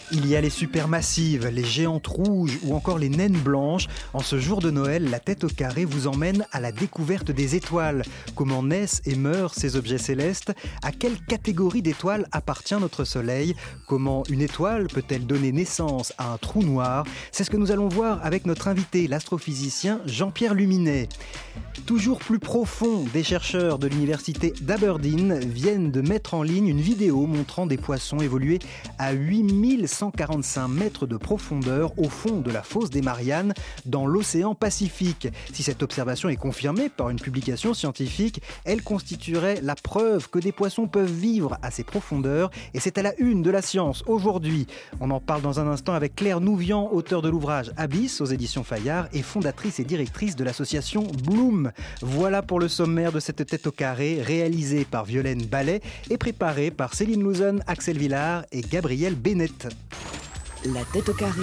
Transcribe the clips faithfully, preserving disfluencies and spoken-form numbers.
Il y a les supermassives, les géantes rouges ou encore les naines blanches. En ce jour de Noël, la tête au carré vous emmène à la découverte des étoiles. Comment naissent et meurent ces objets célestes? À quelle catégorie d'étoiles appartient notre Soleil? Comment une étoile peut-elle donner naissance à un trou noir? C'est ce que nous allons voir avec notre invité, l'astrophysicien Jean-Pierre Luminet. Toujours plus profond, des chercheurs de l'université d'Aberdeen viennent de mettre en ligne une vidéo montrant des poissons évoluer à huit mille cent quarante-cinq mètres de profondeur au fond de la fosse des Mariannes dans l'océan Pacifique. Si cette observation est confirmée par une publication scientifique, elle constituerait la preuve que des poissons peuvent vivre à ces profondeurs, et c'est à la une de la science aujourd'hui. On en parle dans un instant avec Claire Nouvian, auteure de l'ouvrage Abyss aux éditions Fayard et fondatrice et directrice de l'association Bloom. Voilà pour le sommaire de cette tête au carré, réalisée par Violaine Ballet et préparée par Céline Louzon, Axel Villard et Gabriel Bennett. La tête au carré,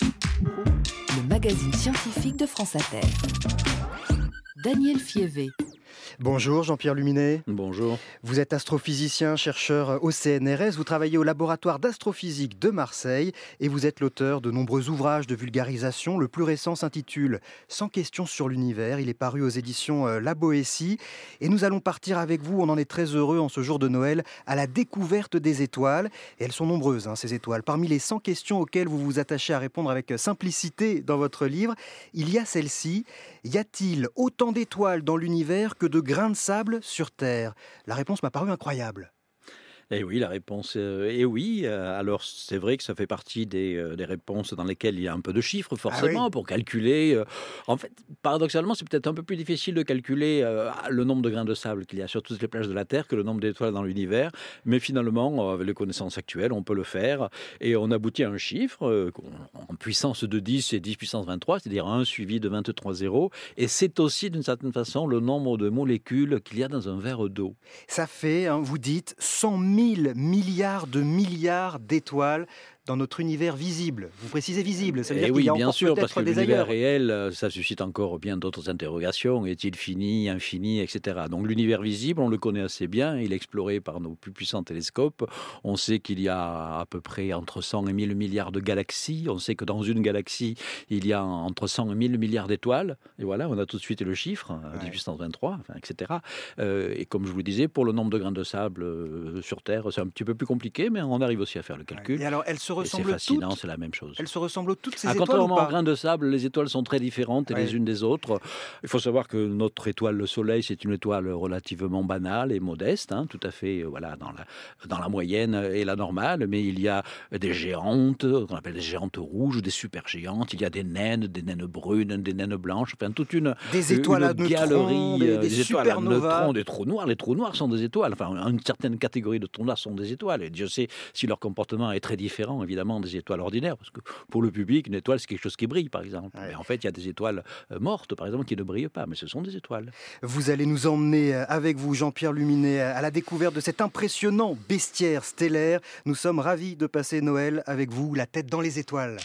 le magazine scientifique de France Inter. Daniel Fievé. Bonjour Jean-Pierre Luminet. Bonjour. Vous êtes astrophysicien, chercheur au C N R S, vous travaillez au laboratoire d'astrophysique de Marseille et vous êtes l'auteur de nombreux ouvrages de vulgarisation. Le plus récent s'intitule « cent questions sur l'univers ». Il est paru aux éditions La Boétie et nous allons partir avec vous, on en est très heureux en ce jour de Noël, à la découverte des étoiles. Et elles sont nombreuses, hein, ces étoiles. Parmi les cent questions auxquelles vous vous attachez à répondre avec simplicité dans votre livre, il y a celle-ci. Y a-t-il autant d'étoiles dans l'univers que de grains de sable sur Terre? La réponse m'a paru incroyable. Eh oui, la réponse euh, est oui. Alors, c'est vrai que ça fait partie des, euh, des réponses dans lesquelles il y a un peu de chiffres, forcément, ah oui. pour calculer. Euh, en fait, paradoxalement, c'est peut-être un peu plus difficile de calculer euh, le nombre de grains de sable qu'il y a sur toutes les plages de la Terre que le nombre d'étoiles dans l'univers. Mais finalement, avec les connaissances actuelles, on peut le faire. Et on aboutit à un chiffre euh, en puissance de dix, c'est dix puissance vingt-trois, c'est-à-dire un suivi de vingt-trois zéros. Et c'est aussi, d'une certaine façon, le nombre de molécules qu'il y a dans un verre d'eau. Ça fait, hein, vous dites, cent mille milliards de milliards d'étoiles dans notre univers visible. Vous précisez visible, ça veut dire oui, qu'il y a bien encore sûr, peut-être parce que des l'univers ailleurs. réel, ça suscite encore bien d'autres interrogations. Est-il fini, infini, et cetera. Donc l'univers visible, on le connaît assez bien. Il est exploré par nos plus puissants télescopes. On sait qu'il y a à peu près entre cent et mille milliards de galaxies. On sait que dans une galaxie, il y a entre cent et mille milliards d'étoiles. Et voilà, on a tout de suite le chiffre, ouais. dix puissance vingt-trois, enfin, et cetera. Euh, et comme je vous le disais, pour le nombre de grains de sable euh, sur Terre, c'est un petit peu plus compliqué, mais on arrive aussi à faire le calcul. Ouais. Et alors, elles se ressemblent c'est fascinant, toutes. C'est la même chose. Elles se ressemblent toutes ces ah, étoiles. Contrairement ou pas aux grains de sable, les étoiles sont très différentes ouais. les unes des autres. Il faut savoir que notre étoile, le Soleil, c'est une étoile relativement banale et modeste, hein, tout à fait euh, voilà, dans, la, dans la moyenne et la normale, mais il y a des géantes, qu'on appelle des géantes rouges, des supergéantes, il y a des naines, des naines brunes, des naines blanches, enfin toute une, des étoiles une à neutrons, galerie, des, des, des étoiles à neutrons, des trous noirs. Les trous noirs sont des étoiles, enfin une certaine catégorie de trous noirs sont des étoiles, et Dieu sait si leur comportement est très différent évidemment des étoiles ordinaires, parce que pour le public, une étoile, c'est quelque chose qui brille, par exemple. Ouais. Mais en fait, il y a des étoiles mortes, par exemple, qui ne brillent pas, mais ce sont des étoiles. Vous allez nous emmener avec vous, Jean-Pierre Luminet, à la découverte de cet impressionnant bestiaire stellaire. Nous sommes ravis de passer Noël avec vous, la tête dans les étoiles.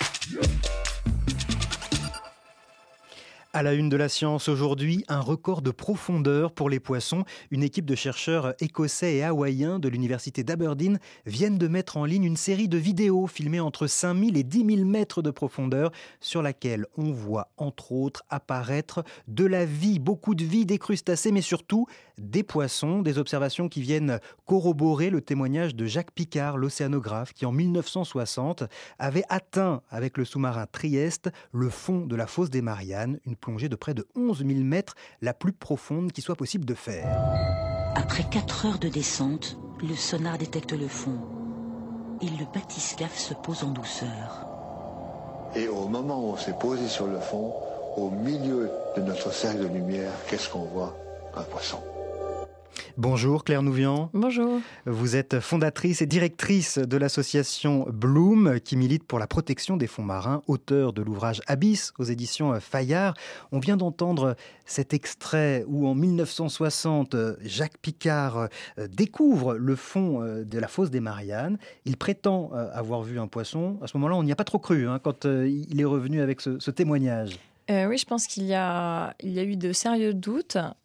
À la une de la science aujourd'hui, un record de profondeur pour les poissons. Une équipe de chercheurs écossais et hawaïens de l'université d'Aberdeen viennent de mettre en ligne une série de vidéos filmées entre cinq mille et dix mille mètres de profondeur sur laquelle on voit entre autres apparaître de la vie, beaucoup de vie, des crustacés mais surtout des poissons. Des observations qui viennent corroborer le témoignage de Jacques Picard, l'océanographe, qui en mille neuf cent soixante avait atteint avec le sous-marin Trieste le fond de la fosse des Mariannes, une plongée de près de onze mille mètres, la plus profonde qu'il soit possible de faire. Après quatre heures de descente, le sonar détecte le fond et le bathyscaphe se pose en douceur. Et au moment où on s'est posé sur le fond, au milieu de notre cercle de lumière, qu'est-ce qu'on voit? Un poisson. Bonjour Claire Nouvian. Bonjour. Vous êtes fondatrice et directrice de l'association Bloom qui milite pour la protection des fonds marins, auteur de l'ouvrage Abyss aux éditions Fayard. On vient d'entendre cet extrait où en mille neuf cent soixante, Jacques Picard découvre le fond de la fosse des Mariannes. Il prétend avoir vu un poisson. À ce moment-là, on n'y a pas trop cru hein, quand il est revenu avec ce, ce témoignage. Euh, oui, je pense qu'il y a, il y a eu de sérieux doutes.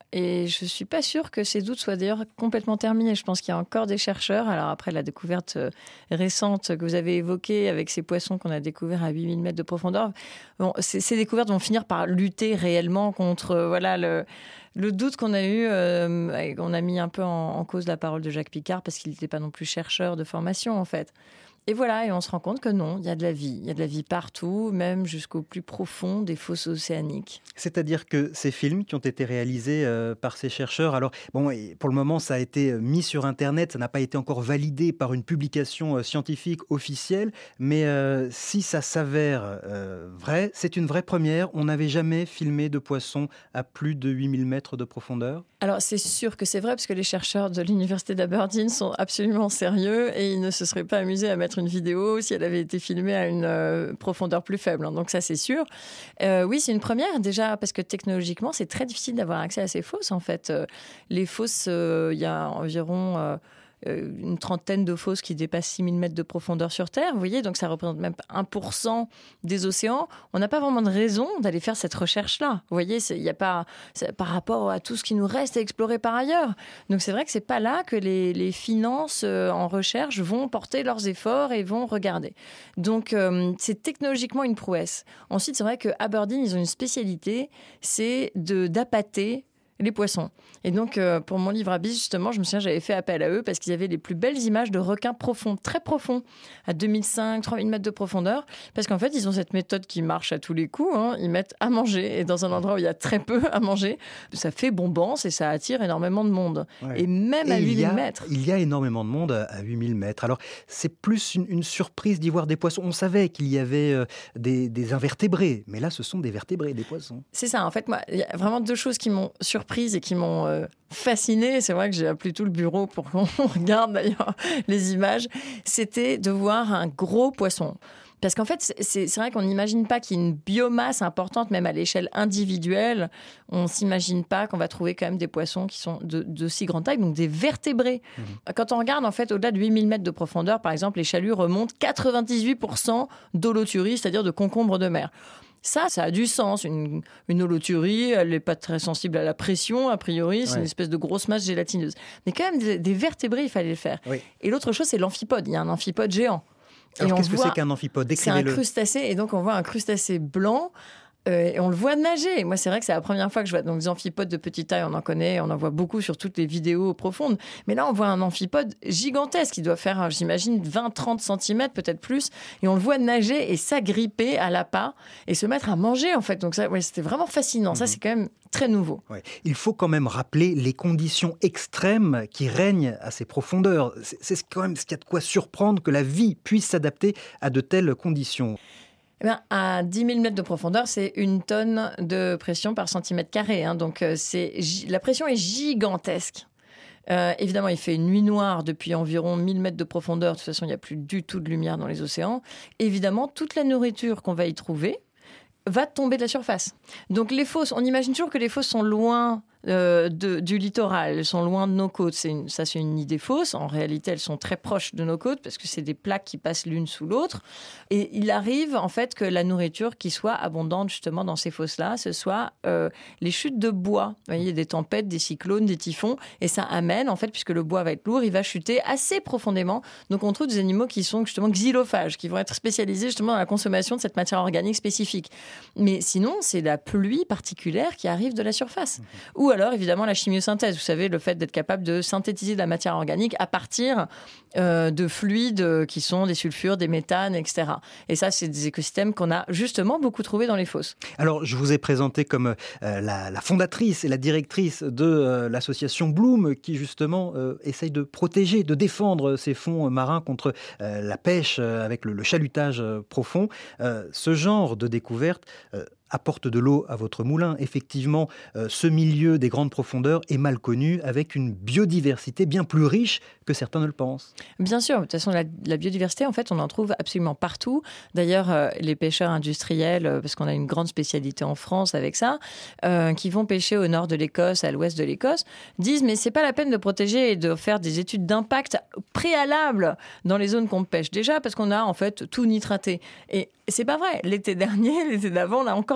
Et je ne suis pas sûre que ces doutes soient d'ailleurs complètement terminés. Je pense qu'il y a encore des chercheurs. Alors après, la découverte récente que vous avez évoquée avec ces poissons qu'on a découverts à huit mille mètres de profondeur, bon, ces, ces découvertes vont finir par lutter réellement contre euh, voilà, le, le doute qu'on a eu. Euh, on a mis un peu en, en cause la parole de Jacques Picard parce qu'il n'était pas non plus chercheur de formation, en fait. Et voilà, et on se rend compte que non, il y a de la vie. Il y a de la vie partout, même jusqu'au plus profond des fosses océaniques. C'est-à-dire que ces films qui ont été réalisés euh, par ces chercheurs, alors bon, pour le moment, ça a été mis sur Internet, ça n'a pas été encore validé par une publication euh, scientifique officielle, mais euh, si ça s'avère euh, vrai, c'est une vraie première. On n'avait jamais filmé de poissons à plus de huit mille mètres de profondeur. Alors, c'est sûr que c'est vrai, parce que les chercheurs de l'université d'Aberdeen sont absolument sérieux et ils ne se seraient pas amusés à mettre une vidéo si elle avait été filmée à une euh, profondeur plus faible. Hein. Donc ça, c'est sûr. Euh, oui, c'est une première, déjà, parce que technologiquement, c'est très difficile d'avoir accès à ces fosses, en fait. Euh, les fosses, euh, il y a environ... Euh, une trentaine de fosses qui dépassent six mille mètres de profondeur sur Terre, vous voyez, donc ça représente même un pour cent des océans. On n'a pas vraiment de raison d'aller faire cette recherche-là. Vous voyez, il y a pas, par rapport à tout ce qui nous reste à explorer par ailleurs. Donc c'est vrai que c'est pas là que les, les finances en recherche vont porter leurs efforts et vont regarder. Donc euh, c'est technologiquement une prouesse. Ensuite, c'est vrai qu'à Aberdeen, ils ont une spécialité, c'est de, d'appâter les poissons. Et donc, euh, pour mon livre Abyss, justement, je me souviens, j'avais fait appel à eux parce qu'ils avaient les plus belles images de requins profonds, très profonds, à deux mille cinq, trois mille mètres de profondeur. Parce qu'en fait, ils ont cette méthode qui marche à tous les coups. Hein. Ils mettent à manger. Et dans un endroit où il y a très peu à manger, ça fait bombance et ça attire énormément de monde. Ouais. Et même et à huit mille mètres. Il y a énormément de monde à huit mille mètres. Alors, c'est plus une, une surprise d'y voir des poissons. On savait qu'il y avait euh, des, des invertébrés. Mais là, ce sont des vertébrés, des poissons. C'est ça. En fait, moi, il y a vraiment deux choses qui m'ont surpris et qui m'ont euh, fascinée. C'est vrai que j'ai appelé tout le bureau pour qu'on regarde d'ailleurs les images. C'était de voir un gros poisson. Parce qu'en fait, c'est, c'est vrai qu'on n'imagine pas qu'il y ait une biomasse importante, même à l'échelle individuelle. On ne s'imagine pas qu'on va trouver quand même des poissons qui sont de, de si grande taille, donc des vertébrés. Mmh. Quand on regarde, en fait, au-delà de huit mille mètres de profondeur, par exemple, les chaluts remontent quatre-vingt-dix-huit pour cent d'holothuries, c'est-à-dire de concombres de mer. Ça, ça a du sens. Une, une holothurie, elle n'est pas très sensible à la pression, a priori. C'est ouais. une espèce de grosse masse gélatineuse. Mais quand même, des, des vertébrés, il fallait le faire. Oui. Et l'autre chose, c'est l'amphipode. Il y a un amphipode géant. Alors, et qu'est-ce que c'est qu'un amphipode ? Décrivez-le. C'est un crustacé. Et donc, on voit un crustacé blanc. Euh, et on le voit nager. Moi, c'est vrai que c'est la première fois que je vois donc, des amphipodes de petite taille. On en connaît, on en voit beaucoup sur toutes les vidéos profondes. Mais là, on voit un amphipode gigantesque qui doit faire, j'imagine, vingt à trente centimètres, peut-être plus. Et on le voit nager et s'agripper à l'appât et se mettre à manger, en fait. Donc, ça, ouais, c'était vraiment fascinant. Mmh. Ça, c'est quand même très nouveau. Ouais. Il faut quand même rappeler les conditions extrêmes qui règnent à ces profondeurs. C'est, c'est quand même ce qu'il y a de quoi surprendre que la vie puisse s'adapter à de telles conditions. Eh bien, à dix mille mètres de profondeur, c'est une tonne de pression par centimètre carré. Hein, donc, c'est, la pression est gigantesque. Euh, évidemment, il fait nuit noire depuis environ mille mètres de profondeur. De toute façon, il n'y a plus du tout de lumière dans les océans. Évidemment, toute la nourriture qu'on va y trouver va tomber de la surface. Donc, les fosses, on imagine toujours que les fosses sont loin Euh, de, du littoral, elles sont loin de nos côtes. C'est une, ça, c'est une idée fausse. En réalité, elles sont très proches de nos côtes parce que c'est des plaques qui passent l'une sous l'autre. Et il arrive en fait que la nourriture qui soit abondante justement dans ces fosses-là, ce soit euh, les chutes de bois. Vous voyez, des tempêtes, des cyclones, des typhons, et ça amène en fait, puisque le bois va être lourd, il va chuter assez profondément. Donc on trouve des animaux qui sont justement xylophages, qui vont être spécialisés justement dans la consommation de cette matière organique spécifique. Mais sinon, c'est la pluie particulière qui arrive de la surface. Mmh. Ou alors, évidemment, la chimiosynthèse. Vous savez, le fait d'être capable de synthétiser de la matière organique à partir euh, de fluides qui sont des sulfures, des méthanes, et cetera. Et ça, c'est des écosystèmes qu'on a justement beaucoup trouvés dans les fosses. Alors, je vous ai présenté comme euh, la, la fondatrice et la directrice de euh, l'association Bloom, qui justement euh, essaye de protéger, de défendre ces fonds marins contre euh, la pêche euh, avec le, le chalutage euh, profond. Euh, ce genre de découverte euh, apporte de l'eau à votre moulin. Effectivement, euh, ce milieu des grandes profondeurs est mal connu, avec une biodiversité bien plus riche que certains ne le pensent. Bien sûr, de toute façon, la, la biodiversité, en fait, on en trouve absolument partout. D'ailleurs, euh, les pêcheurs industriels, euh, parce qu'on a une grande spécialité en France avec ça, euh, qui vont pêcher au nord de l'Écosse, à l'ouest de l'Écosse, disent, mais c'est pas la peine de protéger et de faire des études d'impact préalables dans les zones qu'on pêche déjà, parce qu'on a, en fait, tout nitraté. Et c'est pas vrai. L'été dernier, l'été d'avant, on a encore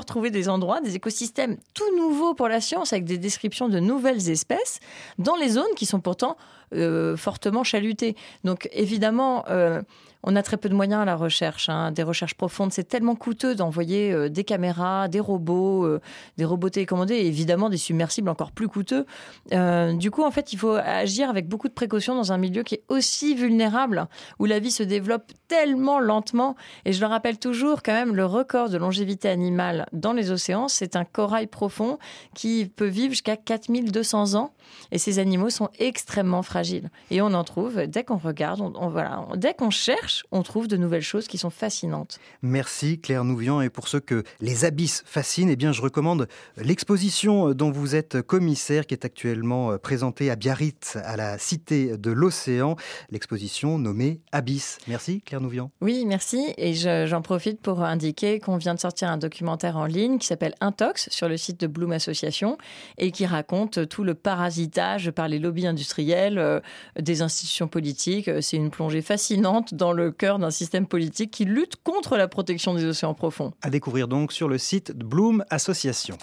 pouvoir trouver des endroits, des écosystèmes tout nouveaux pour la science, avec des descriptions de nouvelles espèces, dans les zones qui sont pourtant euh, fortement chalutées. Donc évidemment, euh, on a très peu de moyens à la recherche, hein, des recherches profondes. C'est tellement coûteux d'envoyer euh, des caméras, des robots, euh, des robots télécommandés et évidemment des submersibles encore plus coûteux. Euh, du coup, en fait, il faut agir avec beaucoup de précautions dans un milieu qui est aussi vulnérable, où la vie se développe tellement lentement. Et je le rappelle toujours, quand même, le record de longévité animale dans les océans, c'est un corail profond qui peut vivre jusqu'à quatre mille deux cents ans. Et ces animaux sont extrêmement fragiles. Et on en trouve, dès qu'on regarde, on, on, voilà, dès qu'on cherche, on trouve de nouvelles choses qui sont fascinantes. Merci Claire Nouvian. Et pour ceux que les abysses fascinent, eh bien, je recommande l'exposition dont vous êtes commissaire, qui est actuellement présentée à Biarritz, à la Cité de l'Océan. L'exposition nommée Abyss. Merci Claire Nouvian. Oui, merci. Et je, j'en profite pour indiquer qu'on vient de sortir un documentaire en ligne qui s'appelle Intox sur le site de Bloom Association et qui raconte tout le parasitage par les lobbies industriels euh, des institutions politiques. C'est une plongée fascinante dans le cœur d'un système politique qui lutte contre la protection des océans profonds. À découvrir donc sur le site de Bloom Association.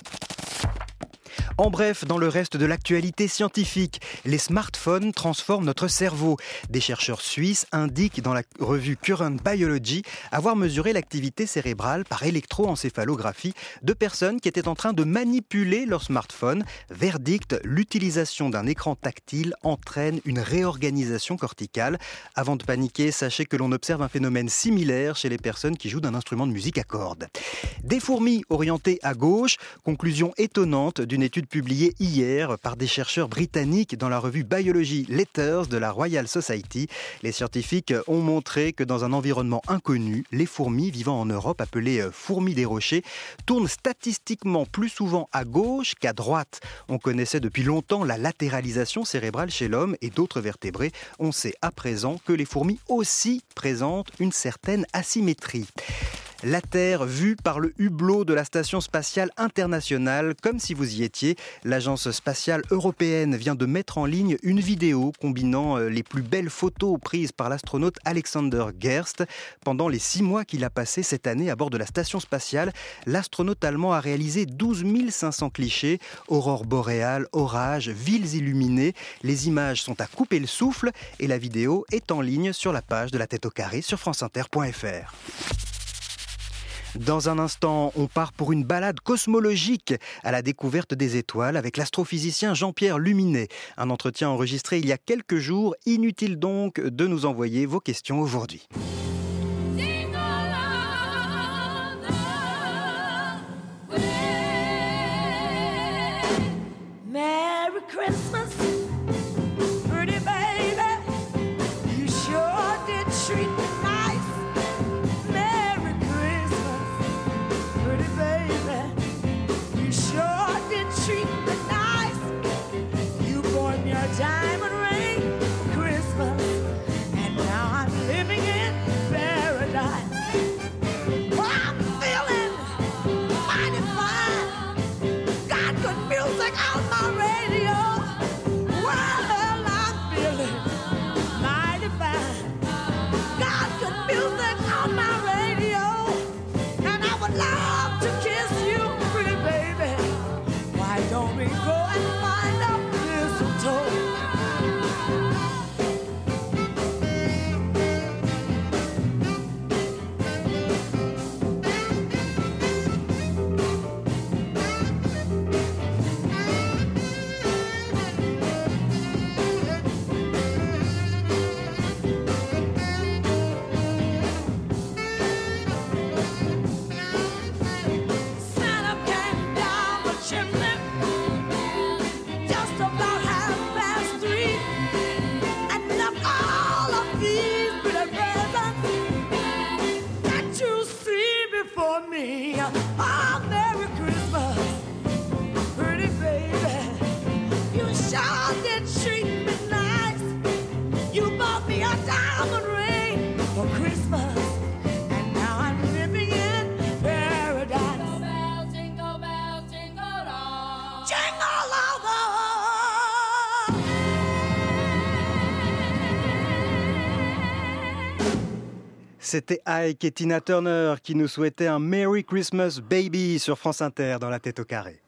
En bref, dans le reste de l'actualité scientifique, les smartphones transforment notre cerveau. Des chercheurs suisses indiquent dans la revue Current Biology avoir mesuré l'activité cérébrale par électroencéphalographie de personnes qui étaient en train de manipuler leur smartphone. Verdict, l'utilisation d'un écran tactile entraîne une réorganisation corticale. Avant de paniquer, sachez que l'on observe un phénomène similaire chez les personnes qui jouent d'un instrument de musique à cordes. Des fourmis orientées à gauche, conclusion étonnante d'une étude publiée hier par des chercheurs britanniques dans la revue Biology Letters de la Royal Society. Les scientifiques ont montré que dans un environnement inconnu, les fourmis vivant en Europe, appelées fourmis des rochers, tournent statistiquement plus souvent à gauche qu'à droite. On connaissait depuis longtemps la latéralisation cérébrale chez l'homme et d'autres vertébrés. On sait à présent que les fourmis aussi présentent une certaine asymétrie. La Terre vue par le hublot de la Station spatiale internationale, comme si vous y étiez. L'Agence spatiale européenne vient de mettre en ligne une vidéo combinant les plus belles photos prises par l'astronaute Alexander Gerst. Pendant les six mois qu'il a passé cette année à bord de la Station spatiale, l'astronaute allemand a réalisé douze mille cinq cents clichés. Aurores boréales, orages, villes illuminées. Les images sont à couper le souffle et la vidéo est en ligne sur la page de La Tête au Carré sur franceinter point f r. Dans un instant, on part pour une balade cosmologique à la découverte des étoiles avec l'astrophysicien Jean-Pierre Luminet. Un entretien enregistré il y a quelques jours. Inutile donc de nous envoyer vos questions aujourd'hui. Merry Christmas, pretty baby. You sure did treat me nice. Merry Christmas, pretty baby. You sure did treat me nice. You bought me a diamond ring for Christmas, and now I'm living in paradise. Well, I'm feeling mighty fine. Got good music on my radio. Well, I'm feeling mighty fine. Got good music on my radio, and I would love to kiss you, pretty baby. Why don't we go and find a mistletoe? Santa came down the chimney just about half past three, and left all of these pretty presents that you see before me. Oh, Merry Christmas, pretty baby. You sure did treat me nice. You bought me a diamond ring for Christmas, and now I'm living in paradise. Jingle bells, jingle all. Jingle all the C'était Ike et Tina Turner qui nous souhaitaient un Merry Christmas Baby sur France Inter dans La Tête au Carré.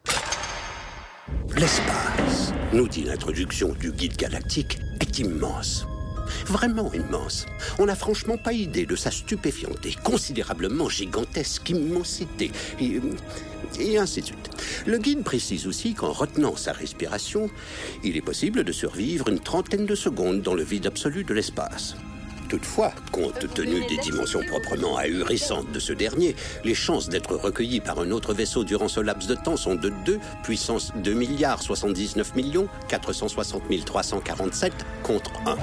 L'espace, nous dit l'introduction du guide galactique, est immense. Vraiment immense. On n'a franchement pas idée de sa stupéfiante et considérablement gigantesque immensité. Et, et ainsi de suite. Le guide précise aussi qu'en retenant sa respiration, il est possible de survivre une trentaine de secondes dans le vide absolu de l'espace. Toutefois, compte tenu des dimensions proprement ahurissantes de ce dernier, les chances d'être recueilli par un autre vaisseau durant ce laps de temps sont de deux puissance deux milliards soixante-dix-neuf millions quatre cent soixante mille trois cent quarante-sept contre un.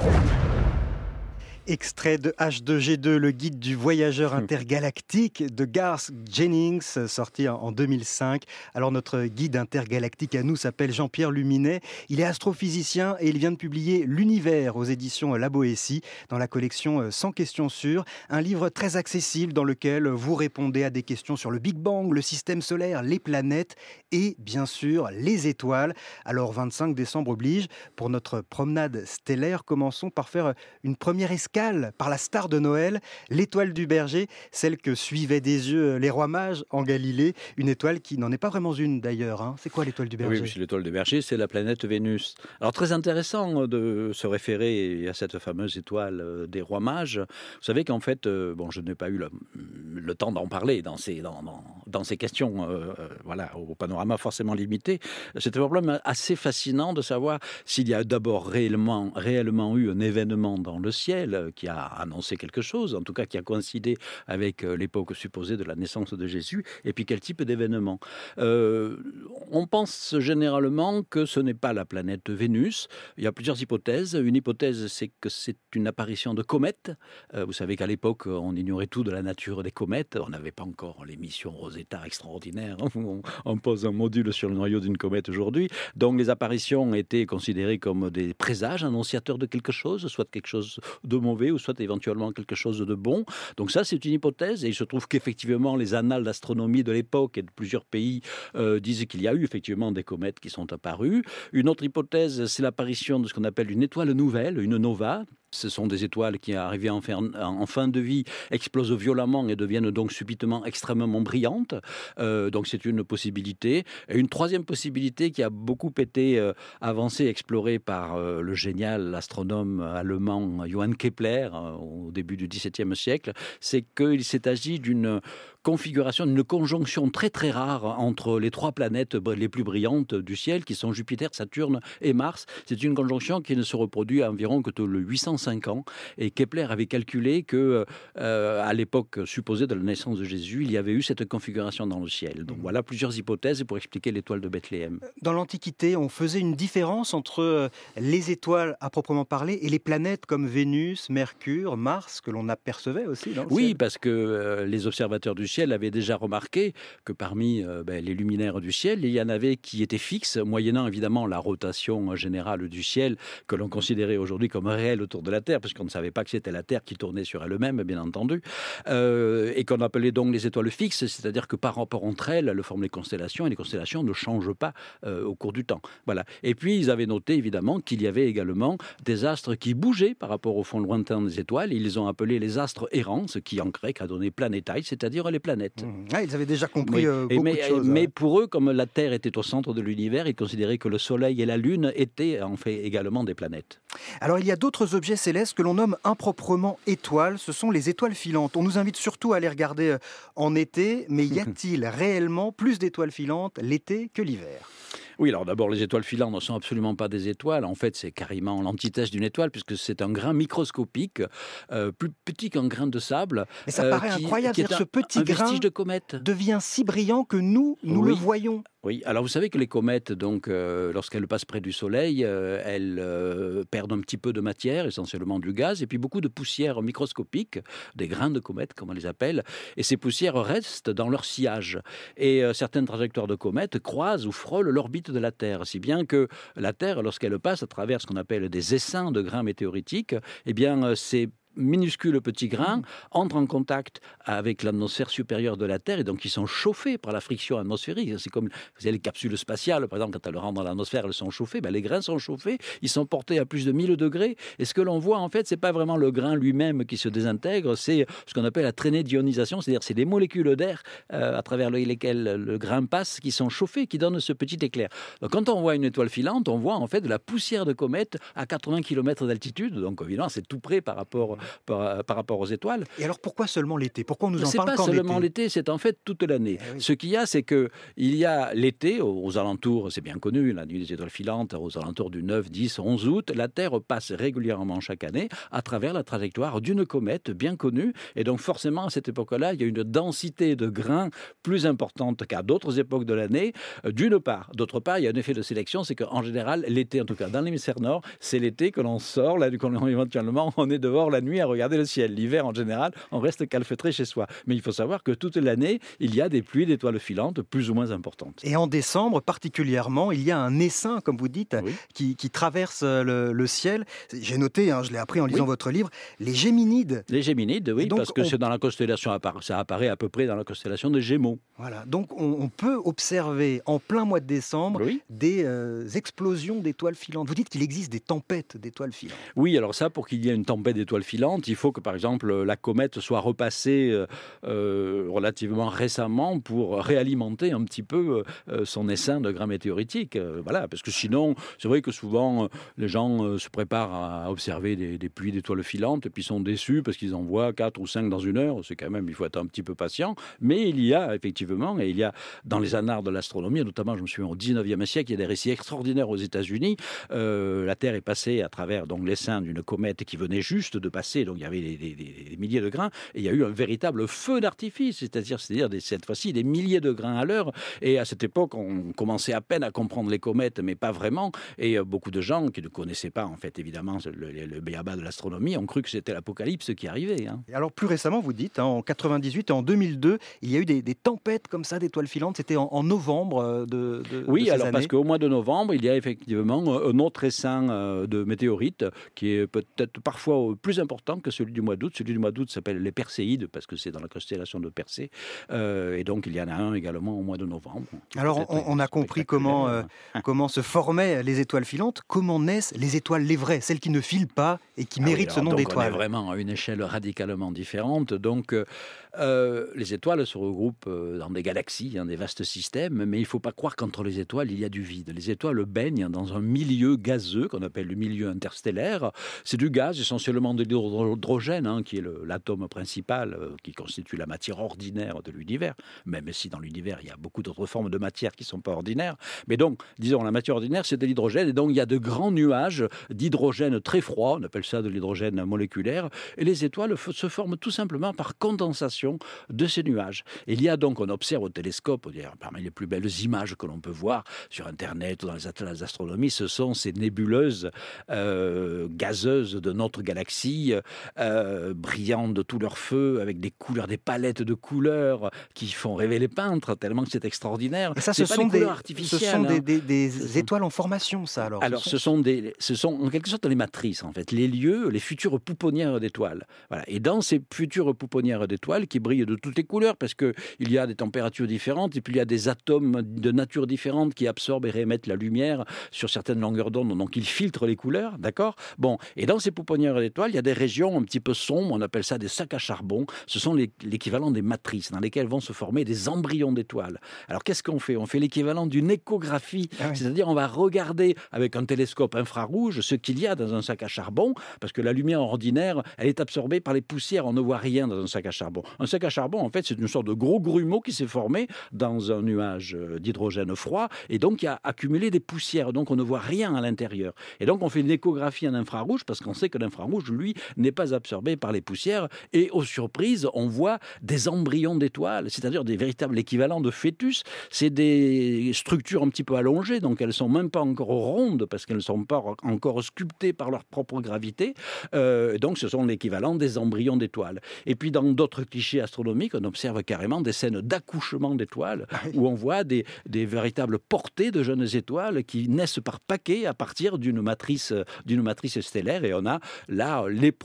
Extrait de H deux G deux, le guide du voyageur intergalactique de Garth Jennings, sorti en deux mille cinq. Alors notre guide intergalactique à nous s'appelle Jean-Pierre Luminet. Il est astrophysicien et il vient de publier L'Univers aux éditions La Boétie dans la collection Sans questions sûres. Un livre très accessible dans lequel vous répondez à des questions sur le Big Bang, le système solaire, les planètes et bien sûr les étoiles. Alors vingt-cinq décembre oblige, pour notre promenade stellaire, commençons par faire une première escale par la star de Noël, l'étoile du berger, celle que suivaient des yeux les rois mages en Galilée, une étoile qui n'en est pas vraiment une d'ailleurs. Hein. C'est quoi l'étoile du berger ? Oui, l'étoile du berger, c'est la planète Vénus. Alors très intéressant de se référer à cette fameuse étoile des rois mages. Vous savez qu'en fait, bon, je n'ai pas eu le, le temps d'en parler dans ces, dans, dans, dans ces questions, euh, voilà, au panorama forcément limité. C'est un problème assez fascinant de savoir s'il y a d'abord réellement, réellement eu un événement dans le ciel qui a annoncé quelque chose, en tout cas qui a coïncidé avec l'époque supposée de la naissance de Jésus, et puis quel type d'événement. Euh, on pense généralement que ce n'est pas la planète Vénus. Il y a plusieurs hypothèses. Une hypothèse, c'est que c'est une apparition de comètes. Euh, vous savez qu'à l'époque, on ignorait tout de la nature des comètes. On n'avait pas encore les missions Rosetta extraordinaires. On, on pose un module sur le noyau d'une comète aujourd'hui. Donc les apparitions étaient considérées comme des présages annonciateurs de quelque chose, soit quelque chose de mauvais ou soit éventuellement quelque chose de bon. Donc ça, c'est une hypothèse et il se trouve qu'effectivement les annales d'astronomie de l'époque et de plusieurs pays euh, disent qu'il y a eu effectivement des comètes qui sont apparues. Une autre hypothèse, c'est l'apparition de ce qu'on appelle une étoile nouvelle, une nova. Ce sont des étoiles qui, arrivées en fin, en fin de vie, explosent violemment et deviennent donc subitement extrêmement brillantes. Euh, donc c'est une possibilité. Et une troisième possibilité qui a beaucoup été euh, avancée, explorée par euh, le génial astronome allemand Johann Kepler euh, au début du dix-septième siècle, c'est qu'il s'est agi d'une configuration, d'une conjonction très très rare entre les trois planètes les plus brillantes du ciel, qui sont Jupiter, Saturne et Mars. C'est une conjonction qui ne se reproduit à environ que le huit cent cinq ans. Et Kepler avait calculé que, euh, à l'époque supposée de la naissance de Jésus, il y avait eu cette configuration dans le ciel. Donc voilà plusieurs hypothèses pour expliquer l'étoile de Bethléem. Dans l'Antiquité, on faisait une différence entre les étoiles à proprement parler et les planètes comme Vénus, Mercure, Mars, que l'on apercevait aussi dans le Oui, ciel. parce que euh, les observateurs du ciel avait déjà remarqué que parmi euh, ben, les luminaires du ciel, il y en avait qui étaient fixes, moyennant évidemment la rotation générale du ciel, que l'on considérait aujourd'hui comme réelle autour de la Terre, parce qu'on ne savait pas que c'était la Terre qui tournait sur elle-même, bien entendu, euh, et qu'on appelait donc les étoiles fixes, c'est-à-dire que par rapport entre elles, elles forment les constellations, et les constellations ne changent pas euh, au cours du temps. Voilà. Et puis, ils avaient noté, évidemment, qu'il y avait également des astres qui bougeaient par rapport au fond lointain des étoiles. Ils les ont appelés les astres errants, ce qui, en grec, a donné planétailles, c'est-à-dire les planètes. Mmh. Ah, ils avaient déjà compris oui. euh, beaucoup mais, de choses. Mais hein. pour eux, comme la Terre était au centre de l'univers, ils considéraient que le Soleil et la Lune étaient en fait également des planètes. Alors, il y a d'autres objets célestes que l'on nomme improprement étoiles. Ce sont les étoiles filantes. On nous invite surtout à les regarder en été, mais y a-t-il réellement plus d'étoiles filantes l'été que l'hiver ? Oui, alors d'abord, les étoiles filantes ne sont absolument pas des étoiles. En fait, c'est carrément l'antithèse d'une étoile, puisque c'est un grain microscopique, euh, plus petit qu'un grain de sable. Mais ça euh, paraît qui, incroyable, qui est un, ce petit un grain vestige de comète devient si brillant que nous, nous oui. le voyons. Oui, alors vous savez que les comètes, donc, euh, lorsqu'elles passent près du Soleil, euh, elles euh, perdent un petit peu de matière, essentiellement du gaz, et puis beaucoup de poussière microscopique, des grains de comètes, comme on les appelle, et ces poussières restent dans leur sillage. Et euh, certaines trajectoires de comètes croisent ou frôlent l'orbite de la Terre, si bien que la Terre, lorsqu'elle passe à travers ce qu'on appelle des essaims de grains météoritiques, eh bien, euh, ces minuscules petits grains entrent en contact avec l'atmosphère supérieure de la Terre et donc ils sont chauffés par la friction atmosphérique. C'est comme vous avez les capsules spatiales, par exemple, quand elles rentrent dans l'atmosphère, elles sont chauffées. Ben, les grains sont chauffés, ils sont portés à plus de mille degrés. Et ce que l'on voit, en fait, c'est pas vraiment le grain lui-même qui se désintègre, c'est ce qu'on appelle la traînée d'ionisation, c'est-à-dire c'est des molécules d'air euh, à travers lesquelles le grain passe qui sont chauffées, qui donnent ce petit éclair. Donc, quand on voit une étoile filante, on voit en fait de la poussière de comète à quatre-vingts kilomètres d'altitude. Donc, évidemment, c'est tout près par rapport, par, par rapport aux étoiles. Et alors, pourquoi seulement l'été? Pourquoi on nous en c'est parle pas qu'en seulement été l'été, c'est en fait toute l'année. Eh oui. Ce qu'il y a, c'est que il y a l'été, aux, aux alentours, c'est bien connu, la nuit des étoiles filantes, aux alentours du neuf, dix, onze août, la Terre passe régulièrement chaque année à travers la trajectoire d'une comète bien connue. Et donc forcément, à cette époque-là, il y a une densité de grains plus importante qu'à d'autres époques de l'année, euh, d'une part. D'autre part, il y a un effet de sélection, c'est qu'en général, l'été, en tout cas dans l'hémisphère nord, c'est l'été que l'on sort, là, qu'on, éventuellement, on est dehors la nuit à regarder le ciel. L'hiver, en général, on reste calfeutré chez soi. Mais il faut savoir que toute l'année, il y a des pluies d'étoiles filantes plus ou moins importantes. Et en décembre, particulièrement, il y a un essaim, comme vous dites, Oui. qui, qui traverse le, le ciel. J'ai noté, hein, je l'ai appris en lisant Oui. votre livre, les Géminides. Les Géminides, oui, Et donc, parce que on- c'est dans la constellation, ça apparaît à peu près dans la constellation des Gémeaux. Voilà. Donc on, on peut observer en plein mois de décembre Oui. des euh, explosions d'étoiles filantes. Vous dites qu'il existe des tempêtes d'étoiles filantes. Oui, alors ça, pour qu'il y ait une tempête d'étoiles filantes, il faut que, par exemple, la comète soit repassée euh, euh, relativement récemment pour réalimenter un petit peu euh, son essaim de grains météoritiques. Euh, voilà, parce que sinon, c'est vrai que souvent, euh, les gens euh, se préparent à observer des, des pluies d'étoiles filantes et puis sont déçus parce qu'ils en voient quatre ou cinq dans une heure. C'est quand même, il faut être un petit peu patient. Mais il y a effectivement, et il y a dans les annales de l'astronomie, notamment, je me souviens, au dix-neuvième siècle, il y a des récits extraordinaires aux États-Unis. Euh, la Terre est passée à travers donc l'essaim d'une comète qui venait juste de passer, donc il y avait des, des- des- des milliers de grains, et il y a eu un véritable feu d'artifice, c'est-à-dire, c'est-à-dire des- cette fois-ci des milliers de grains à l'heure. Et à cette époque, on commençait à peine à comprendre les comètes, mais pas vraiment. Et euh, beaucoup de gens qui ne connaissaient pas, en fait, évidemment, le, le, le béaba de l'astronomie, ont cru que c'était l'apocalypse qui arrivait. Hein. Et alors plus récemment, vous dites, hein, en quatre-vingt-dix-huit et en deux mille deux, il y a eu des, des tempêtes comme ça d'étoiles filantes. C'était en, en novembre euh, de, de Oui, de ces alors années. parce qu'au mois de novembre, il y a effectivement un autre essaim euh, de météorites qui est peut-être parfois plus important que celui du mois d'août. Celui du mois d'août s'appelle les Perséides parce que c'est dans la constellation de Persée. Euh, et donc il y en a un également au mois de novembre. Alors Peut-être on, on a compris comment, euh, comment se formaient les étoiles filantes. Comment naissent les étoiles les vraies, celles qui ne filent pas et qui Ah oui, méritent ce alors nom donc d'étoile? On est vraiment à une échelle radicalement différente. Donc, euh, euh, les étoiles se regroupent euh, dans des galaxies, hein, des vastes systèmes, mais il ne faut pas croire qu'entre les étoiles, il y a du vide. Les étoiles baignent dans un milieu gazeux qu'on appelle le milieu interstellaire. C'est du gaz, essentiellement de l'hydrogène, hein, qui est le- l'atome principal, euh, qui constitue la matière ordinaire de l'univers, même si dans l'univers, il y a beaucoup d'autres formes de matière qui ne sont pas ordinaires. Mais donc, disons, la matière ordinaire, c'est de l'hydrogène, et donc il y a de grands nuages d'hydrogène très froid, on appelle ça de l'hydrogène moléculaire, et les étoiles f- se forment tout simplement par condensation de ces nuages. Et il y a donc, on observe au télescope, d'ailleurs, parmi les plus belles images que l'on peut voir sur Internet ou dans les atlas d'astronomie, ce sont ces nébuleuses euh, gazeuses de notre galaxie, euh, brillantes de tout leur feu, avec des couleurs, des palettes de couleurs qui font rêver les peintres, tellement que c'est extraordinaire. Et ça, C'est ce pas sont, des des, couleurs ce artificielles. sont des, hein. des- des Ce sont- étoiles en formation, ça alors. Alors, ce sont, des, ce sont en quelque sorte les matrices, en fait, les lieux, les futures pouponnières d'étoiles. Voilà. Et dans ces futures pouponnières d'étoiles qui brillent de toutes les couleurs, parce qu'il y a des températures différentes, et puis il y a des atomes de nature différente qui absorbent et réémettent la lumière sur certaines longueurs d'onde, donc ils filtrent les couleurs, d'accord? Bon, et dans ces pouponnières d'étoiles, il y a des régions un petit peu sombres, on appelle ça des sacs à charbon, ce sont les- l'équivalent des matrices, dans lesquelles vont se former des embryons d'étoiles. Alors, qu'est-ce qu'on fait? On fait l'équivalent d'une échographie, Ah oui. c'est-à-dire on va regarder avec un télescope infrarouge ce qu'il y a dans un sac à charbon, parce que la lumière ordinaire, elle est absorbée par les poussières, on ne voit rien dans un sac à charbon. Un sac à charbon, en fait, c'est une sorte de gros grumeau qui s'est formé dans un nuage euh, d'hydrogène froid, et donc qui a accumulé des poussières, donc on ne voit rien à l'intérieur. Et donc on fait une échographie en infrarouge, parce qu'on sait que l'infrarouge, lui, n'est pas absorbé par les poussières, et aux surprises, on voit des embryons d'étoiles, c'est-à-dire des véritables équivalents de fœtus. C'est des structures un petit peu allongées, donc elles ne sont même pas encore rondes, parce qu'elles ne sont pas encore sculptées par leur propre gravité. Euh, donc ce sont l'équivalent des embryons d'étoiles. Et puis dans d'autres clichés astronomiques, on observe carrément des scènes d'accouchement d'étoiles, où on voit des, des véritables portées de jeunes étoiles qui naissent par paquets à partir d'une matrice, d'une matrice stellaire, et on a là les premiers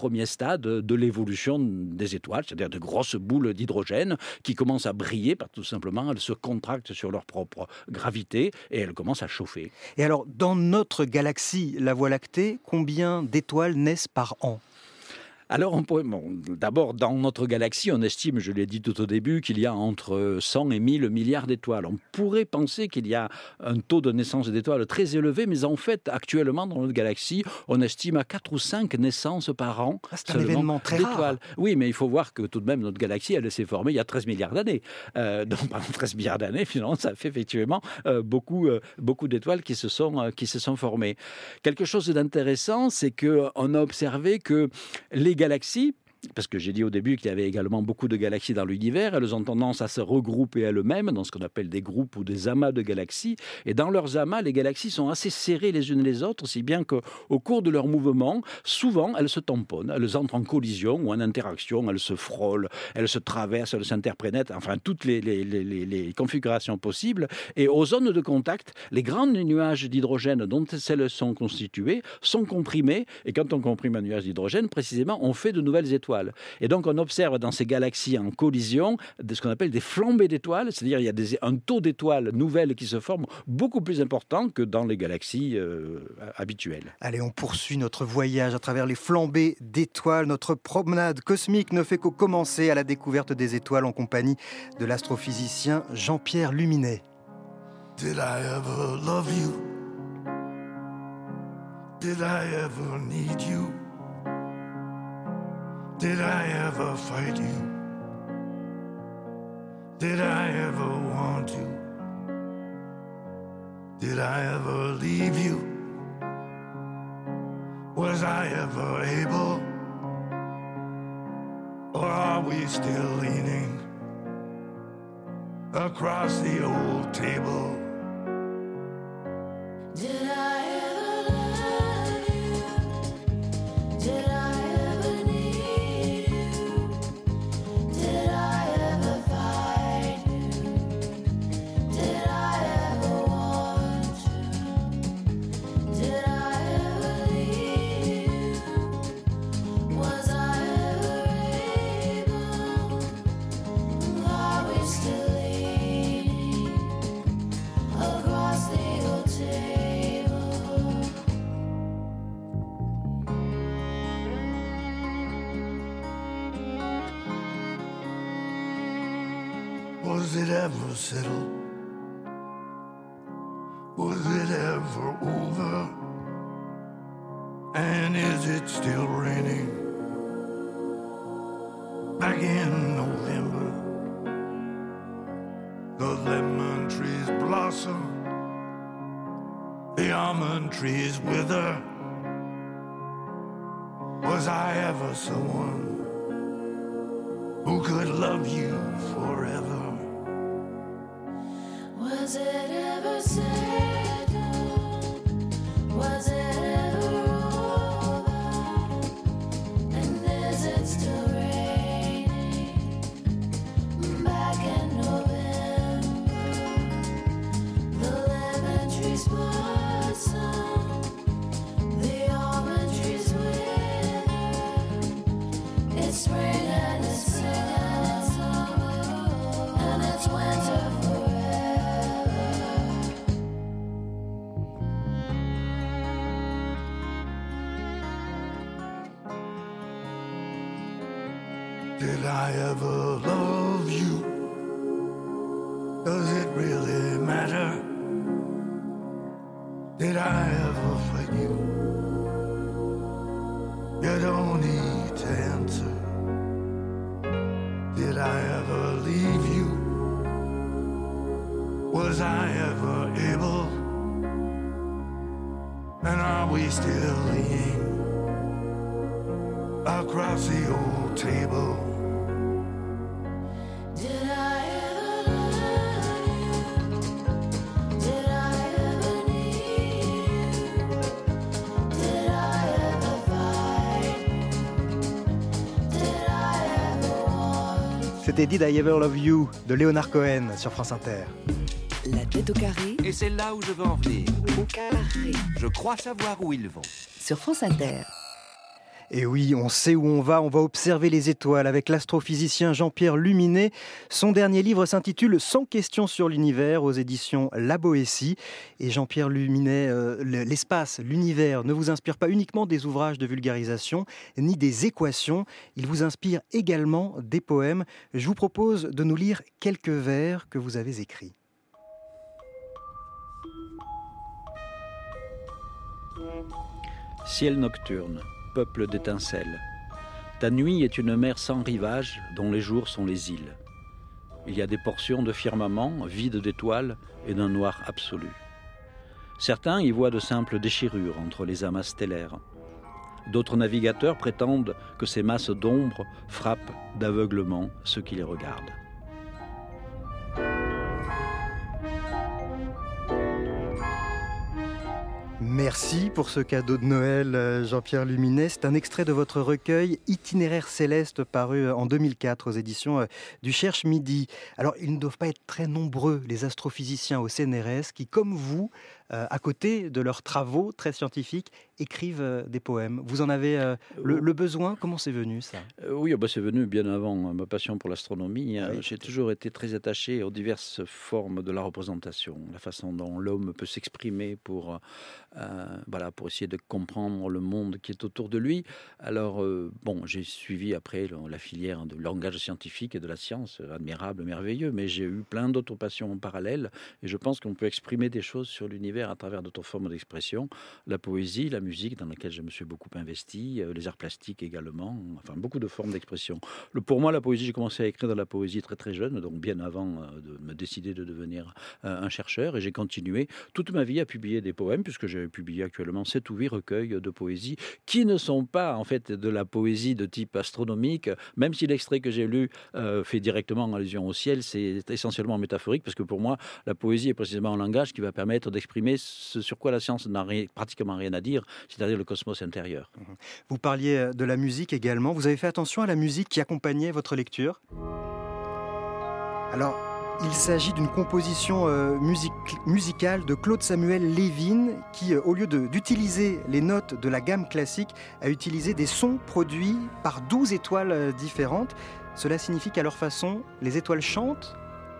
premier stade de l'évolution des étoiles, c'est-à-dire de grosses boules d'hydrogène qui commencent à briller parce que tout simplement elles se contractent sur leur propre gravité et elles commencent à chauffer. Et alors, dans notre galaxie, la Voie lactée, combien d'étoiles naissent par an ? Alors, on pourrait, bon, d'abord, dans notre galaxie, on estime, je l'ai dit tout au début, qu'il y a entre cent et mille milliards d'étoiles. On pourrait penser qu'il y a un taux de naissance d'étoiles très élevé, mais en fait, actuellement, dans notre galaxie, on estime à quatre ou cinq naissances par an. Ah, c'est un événement très rare. Oui, mais il faut voir que tout de même, notre galaxie, elle s'est formée il y a treize milliards d'années. Euh, donc, pendant treize milliards d'années, finalement, ça fait effectivement euh, beaucoup, euh, beaucoup d'étoiles qui se sont, euh, qui se sont formées. Quelque chose d'intéressant, c'est qu'on a observé que les galaxies, parce que j'ai dit au début qu'il y avait également beaucoup de galaxies dans l'univers, elles ont tendance à se regrouper elles-mêmes dans ce qu'on appelle des groupes ou des amas de galaxies. Et dans leurs amas, les galaxies sont assez serrées les unes les autres, si bien qu'au cours de leur mouvement, souvent elles se tamponnent, elles entrent en collision ou en interaction, elles se frôlent, elles se traversent, elles s'interpénètrent, enfin toutes les, les, les, les configurations possibles. Et aux zones de contact, les grands nuages d'hydrogène dont elles sont constituées sont comprimés. Et quand on comprime un nuage d'hydrogène, précisément, on fait de nouvelles étoiles. Et donc, on observe dans ces galaxies en collision ce qu'on appelle des flambées d'étoiles, c'est-à-dire il y a des, un taux d'étoiles nouvelles qui se forment beaucoup plus important que dans les galaxies euh, habituelles. Allez, on poursuit notre voyage à travers les flambées d'étoiles. Notre promenade cosmique ne fait qu'au commencer à la découverte des étoiles en compagnie de l'astrophysicien Jean-Pierre Luminet. Did I ever love you? Did I ever need you? Did I ever fight you? Did I ever want you? Did I ever leave you? Was I ever able? Or are we still leaning across the old table? Did I ever love you? Did I Was it ever settled? Was it ever over? And is it still raining? Back in November, the lemon trees blossom, the almond trees wither. Was I ever someone who could love you forever? Was it ever settled? Was it ever over? And is it still raining? Back in November, the lemon trees blossom, the almond trees wither. It's spring and it's summer, and it's winter forever. Did I ever love you? Does it really matter? Did I ever fight you? You don't need to answer. Did I ever leave you? Was I ever able? And are we still leaning across the old table? Did I ever love you? Did I ever need you? Did I ever fight you? Did I ever want you? C'était Did I Ever Love You de Léonard Cohen sur France Inter. La tête au carré. Et c'est là où je veux en venir. Au carré. Je crois savoir où ils vont. Sur France Inter. Et oui, on sait où on va, on va observer les étoiles avec l'astrophysicien Jean-Pierre Luminet. Son dernier livre s'intitule « cent questions sur l'univers » aux éditions La Boétie. Et Jean-Pierre Luminet, euh, l'espace, l'univers ne vous inspire pas uniquement des ouvrages de vulgarisation ni des équations, il vous inspire également des poèmes. Je vous propose de nous lire quelques vers que vous avez écrits. Ciel nocturne, peuple d'étincelles. Ta nuit est une mer sans rivage dont les jours sont les îles. Il y a des portions de firmament vides d'étoiles et d'un noir absolu. Certains y voient de simples déchirures entre les amas stellaires. D'autres navigateurs prétendent que ces masses d'ombre frappent d'aveuglement ceux qui les regardent. Merci pour ce cadeau de Noël, Jean-Pierre Luminet. C'est un extrait de votre recueil Itinéraire céleste paru en deux mille quatre aux éditions du Cherche Midi. Alors, ils ne doivent pas être très nombreux, les astrophysiciens au C N R S, qui, comme vous, euh, à côté de leurs travaux très scientifiques, écrivent euh, des poèmes. Vous en avez euh, le, le besoin? Comment c'est venu, ça? euh, Oui, bah, c'est venu bien avant ma passion pour l'astronomie. Oui, J'ai toujours été très attaché aux diverses formes de la représentation, la façon dont l'homme peut s'exprimer pour... Euh, voilà, pour essayer de comprendre le monde qui est autour de lui. Alors, euh, bon, j'ai suivi après le, la filière de langage scientifique et de la science, admirable, merveilleux, mais j'ai eu plein d'autres passions en parallèle, et je pense qu'on peut exprimer des choses sur l'univers à travers d'autres formes d'expression. La poésie, la musique, dans laquelle je me suis beaucoup investi, euh, les arts plastiques également, enfin, beaucoup de formes d'expression. Le, pour moi, la poésie, j'ai commencé à écrire de la poésie très très jeune, donc bien avant euh, de me décider de devenir euh, un chercheur, et j'ai continué toute ma vie à publier des poèmes, puisque j'ai publié actuellement sept ou huit recueils de poésie qui ne sont pas en fait de la poésie de type astronomique, même si l'extrait que j'ai lu euh, fait directement allusion au ciel, c'est essentiellement métaphorique, parce que pour moi la poésie est précisément un langage qui va permettre d'exprimer ce sur quoi la science n'a rien, pratiquement rien à dire, c'est-à-dire le cosmos intérieur. Vous parliez de la musique également, vous avez fait attention à la musique qui accompagnait votre lecture? Alors, il s'agit d'une composition euh, music- musicale de Claude Samuel Lévin qui, euh, au lieu de, d'utiliser les notes de la gamme classique, a utilisé des sons produits par douze étoiles euh, différentes. Cela signifie qu'à leur façon, les étoiles chantent?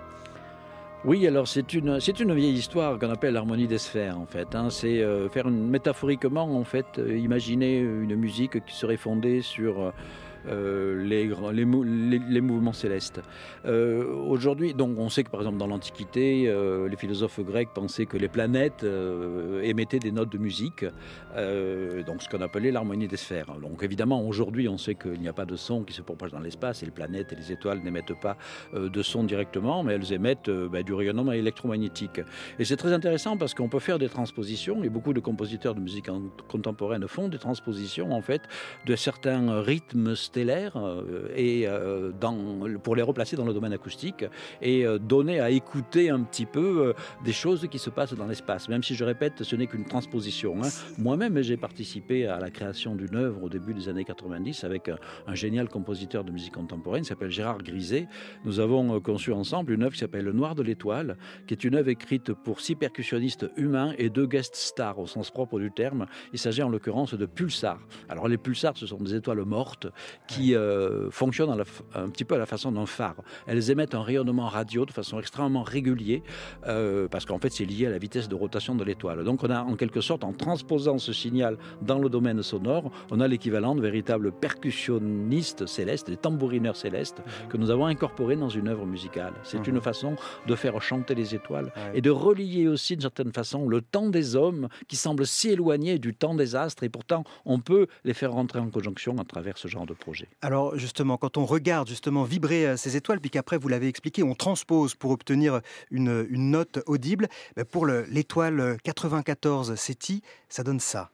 Oui, alors c'est une, c'est une vieille histoire qu'on appelle l'harmonie des sphères, en fait. Hein. C'est euh, faire une, métaphoriquement, en fait, euh, imaginer une musique qui serait fondée sur... Euh, Euh, les, les, les, les mouvements célestes. Euh, aujourd'hui, donc on sait que par exemple dans l'Antiquité, euh, les philosophes grecs pensaient que les planètes euh, émettaient des notes de musique, euh, donc ce qu'on appelait l'harmonie des sphères. Donc évidemment, aujourd'hui, on sait qu'il n'y a pas de son qui se propage dans l'espace, et les planètes et les étoiles n'émettent pas euh, de son directement, mais elles émettent euh, bah, du rayonnement électromagnétique. Et c'est très intéressant parce qu'on peut faire des transpositions, et beaucoup de compositeurs de musique en, contemporaine font des transpositions en fait de certains rythmes stellaires euh, et euh, dans, pour les replacer dans le domaine acoustique et euh, donner à écouter un petit peu euh, des choses qui se passent dans l'espace. Même si je répète, ce n'est qu'une transposition. Hein. Moi-même, j'ai participé à la création d'une œuvre au début des années quatre-vingt-dix avec un, un génial compositeur de musique contemporaine qui s'appelle Gérard Griset. Nous avons euh, conçu ensemble une œuvre qui s'appelle Le Noir de l'étoile, qui est une œuvre écrite pour six percussionnistes humains et deux guest stars au sens propre du terme. Il s'agit en l'occurrence de pulsars. Alors les pulsars, ce sont des étoiles mortes qui euh, fonctionnent à la, un petit peu à la façon d'un phare. Elles émettent un rayonnement radio de façon extrêmement régulière euh, parce qu'en fait c'est lié à la vitesse de rotation de l'étoile. Donc on a en quelque sorte, en transposant ce signal dans le domaine sonore, on a l'équivalent de véritables percussionnistes célestes, des tambourineurs célestes mmh. que nous avons incorporés dans une œuvre musicale. C'est mmh. une façon de faire chanter les étoiles ouais. et de relier aussi d'une certaine façon le temps des hommes qui semble si éloigné du temps des astres, et pourtant on peut les faire rentrer en conjonction à travers ce genre de projet. Alors justement, quand on regarde justement vibrer ces étoiles, puis qu'après vous l'avez expliqué, on transpose pour obtenir une, une note audible, pour le, l'étoile quatre-vingt-quatorze Ceti, ça donne ça.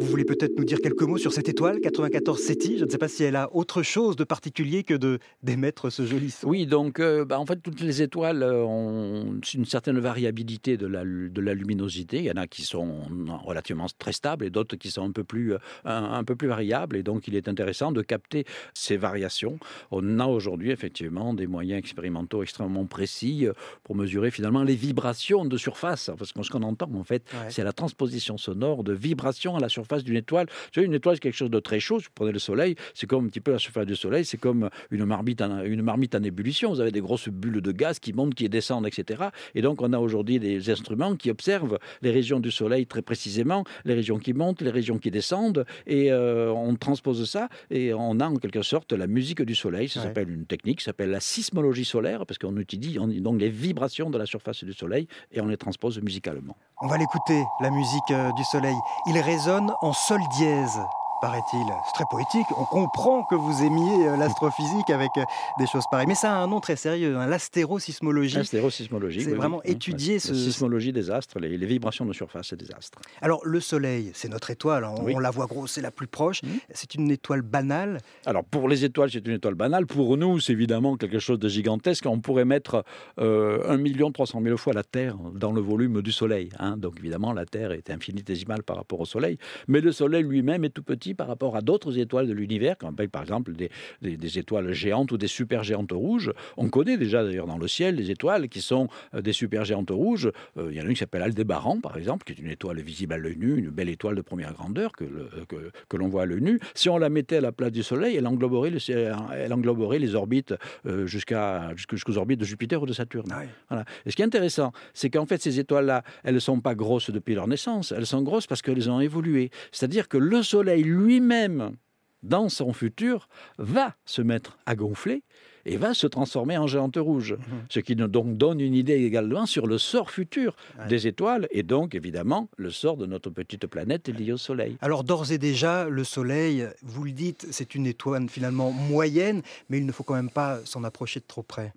Vous voulez peut-être nous dire quelques mots sur cette étoile quatre-vingt-quatorze Ceti? Je ne sais pas si elle a autre chose de particulier que de, d'émettre ce joli son. Oui, donc euh, bah, en fait, toutes les étoiles euh, ont une certaine variabilité de la, de la luminosité. Il y en a qui sont relativement très stables et d'autres qui sont un peu, plus, euh, un, un peu plus variables. Et donc, il est intéressant de capter ces variations. On a aujourd'hui, effectivement, des moyens expérimentaux extrêmement précis euh, pour mesurer finalement les vibrations de surface. Parce que ce qu'on entend, en fait, ouais. c'est la transposition sonore de vibrations à la surface d'une étoile. Vous savez, une étoile, c'est quelque chose de très chaud. Si vous prenez le soleil, c'est comme un petit peu la surface du soleil, c'est comme une marmite, en, une marmite en ébullition. Vous avez des grosses bulles de gaz qui montent, qui descendent, et cetera. Et donc, on a aujourd'hui des instruments qui observent les régions du soleil très précisément, les régions qui montent, les régions qui descendent, et euh, on transpose ça, et on a en quelque sorte la musique du soleil. Ça ouais. s'appelle une technique, ça s'appelle la sismologie solaire, parce qu'on utilise on, donc les vibrations de la surface du soleil, et on les transpose musicalement. On va l'écouter, la musique euh, du soleil. Il résonne en sol dièse, paraît-il. C'est très poétique. On comprend que vous aimiez euh, l'astrophysique avec euh, des choses pareilles. Mais ça a un nom très sérieux, hein, l'astérosismologie. L'astérosismologie. C'est oui, vraiment oui. étudier la, ce... La sismologie des astres, les, les vibrations de surface des astres. Alors, le soleil, c'est notre étoile. On, oui. on la voit grosse, c'est la plus proche. Mmh. C'est une étoile banale. Alors, pour les étoiles, c'est une étoile banale. Pour nous, c'est évidemment quelque chose de gigantesque. On pourrait mettre euh, un million trois cent mille fois la Terre dans le volume du soleil. Hein. Donc, évidemment, la Terre est infinitésimale par rapport au soleil. Mais le soleil lui-même est tout petit par rapport à d'autres étoiles de l'univers, comme par exemple des, des, des étoiles géantes ou des supergéantes rouges. On connaît déjà d'ailleurs dans le ciel des étoiles qui sont euh, des supergéantes rouges. Euh, il y en a une qui s'appelle Aldébaran, par exemple, qui est une étoile visible à l'œil nu, une belle étoile de première grandeur que, le, que, que l'on voit à l'œil nu. Si on la mettait à la place du Soleil, elle engloberait, le, elle engloberait les orbites euh, jusqu'à, jusqu'aux orbites de Jupiter ou de Saturne. Ah oui. Voilà. Et ce qui est intéressant, c'est qu'en fait, ces étoiles-là, elles ne sont pas grosses depuis leur naissance. Elles sont grosses parce qu'elles ont évolué. C'est-à-dire que le Soleil lui-même, dans son futur, va se mettre à gonfler et va se transformer en géante rouge. Mmh. Ce qui nous donc donne une idée également sur le sort futur ouais. des étoiles et donc, évidemment, le sort de notre petite planète liée au Soleil. Alors, d'ores et déjà, le Soleil, vous le dites, c'est une étoile finalement moyenne, mais il ne faut quand même pas s'en approcher de trop près.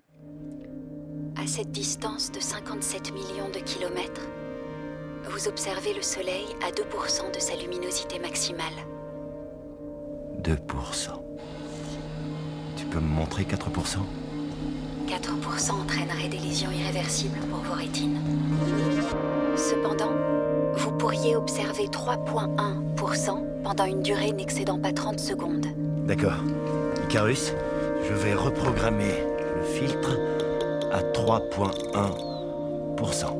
À cette distance de cinquante-sept millions de kilomètres, vous observez le Soleil à deux pour cent de sa luminosité maximale. deux pour cent. Tu peux me montrer quatre pour cent? quatre pour cent entraînerait des lésions irréversibles pour vos rétines. Cependant, vous pourriez observer trois virgule un pour cent pendant une durée n'excédant pas trente secondes. D'accord. Icarus, je vais reprogrammer le filtre à trois virgule un pour cent.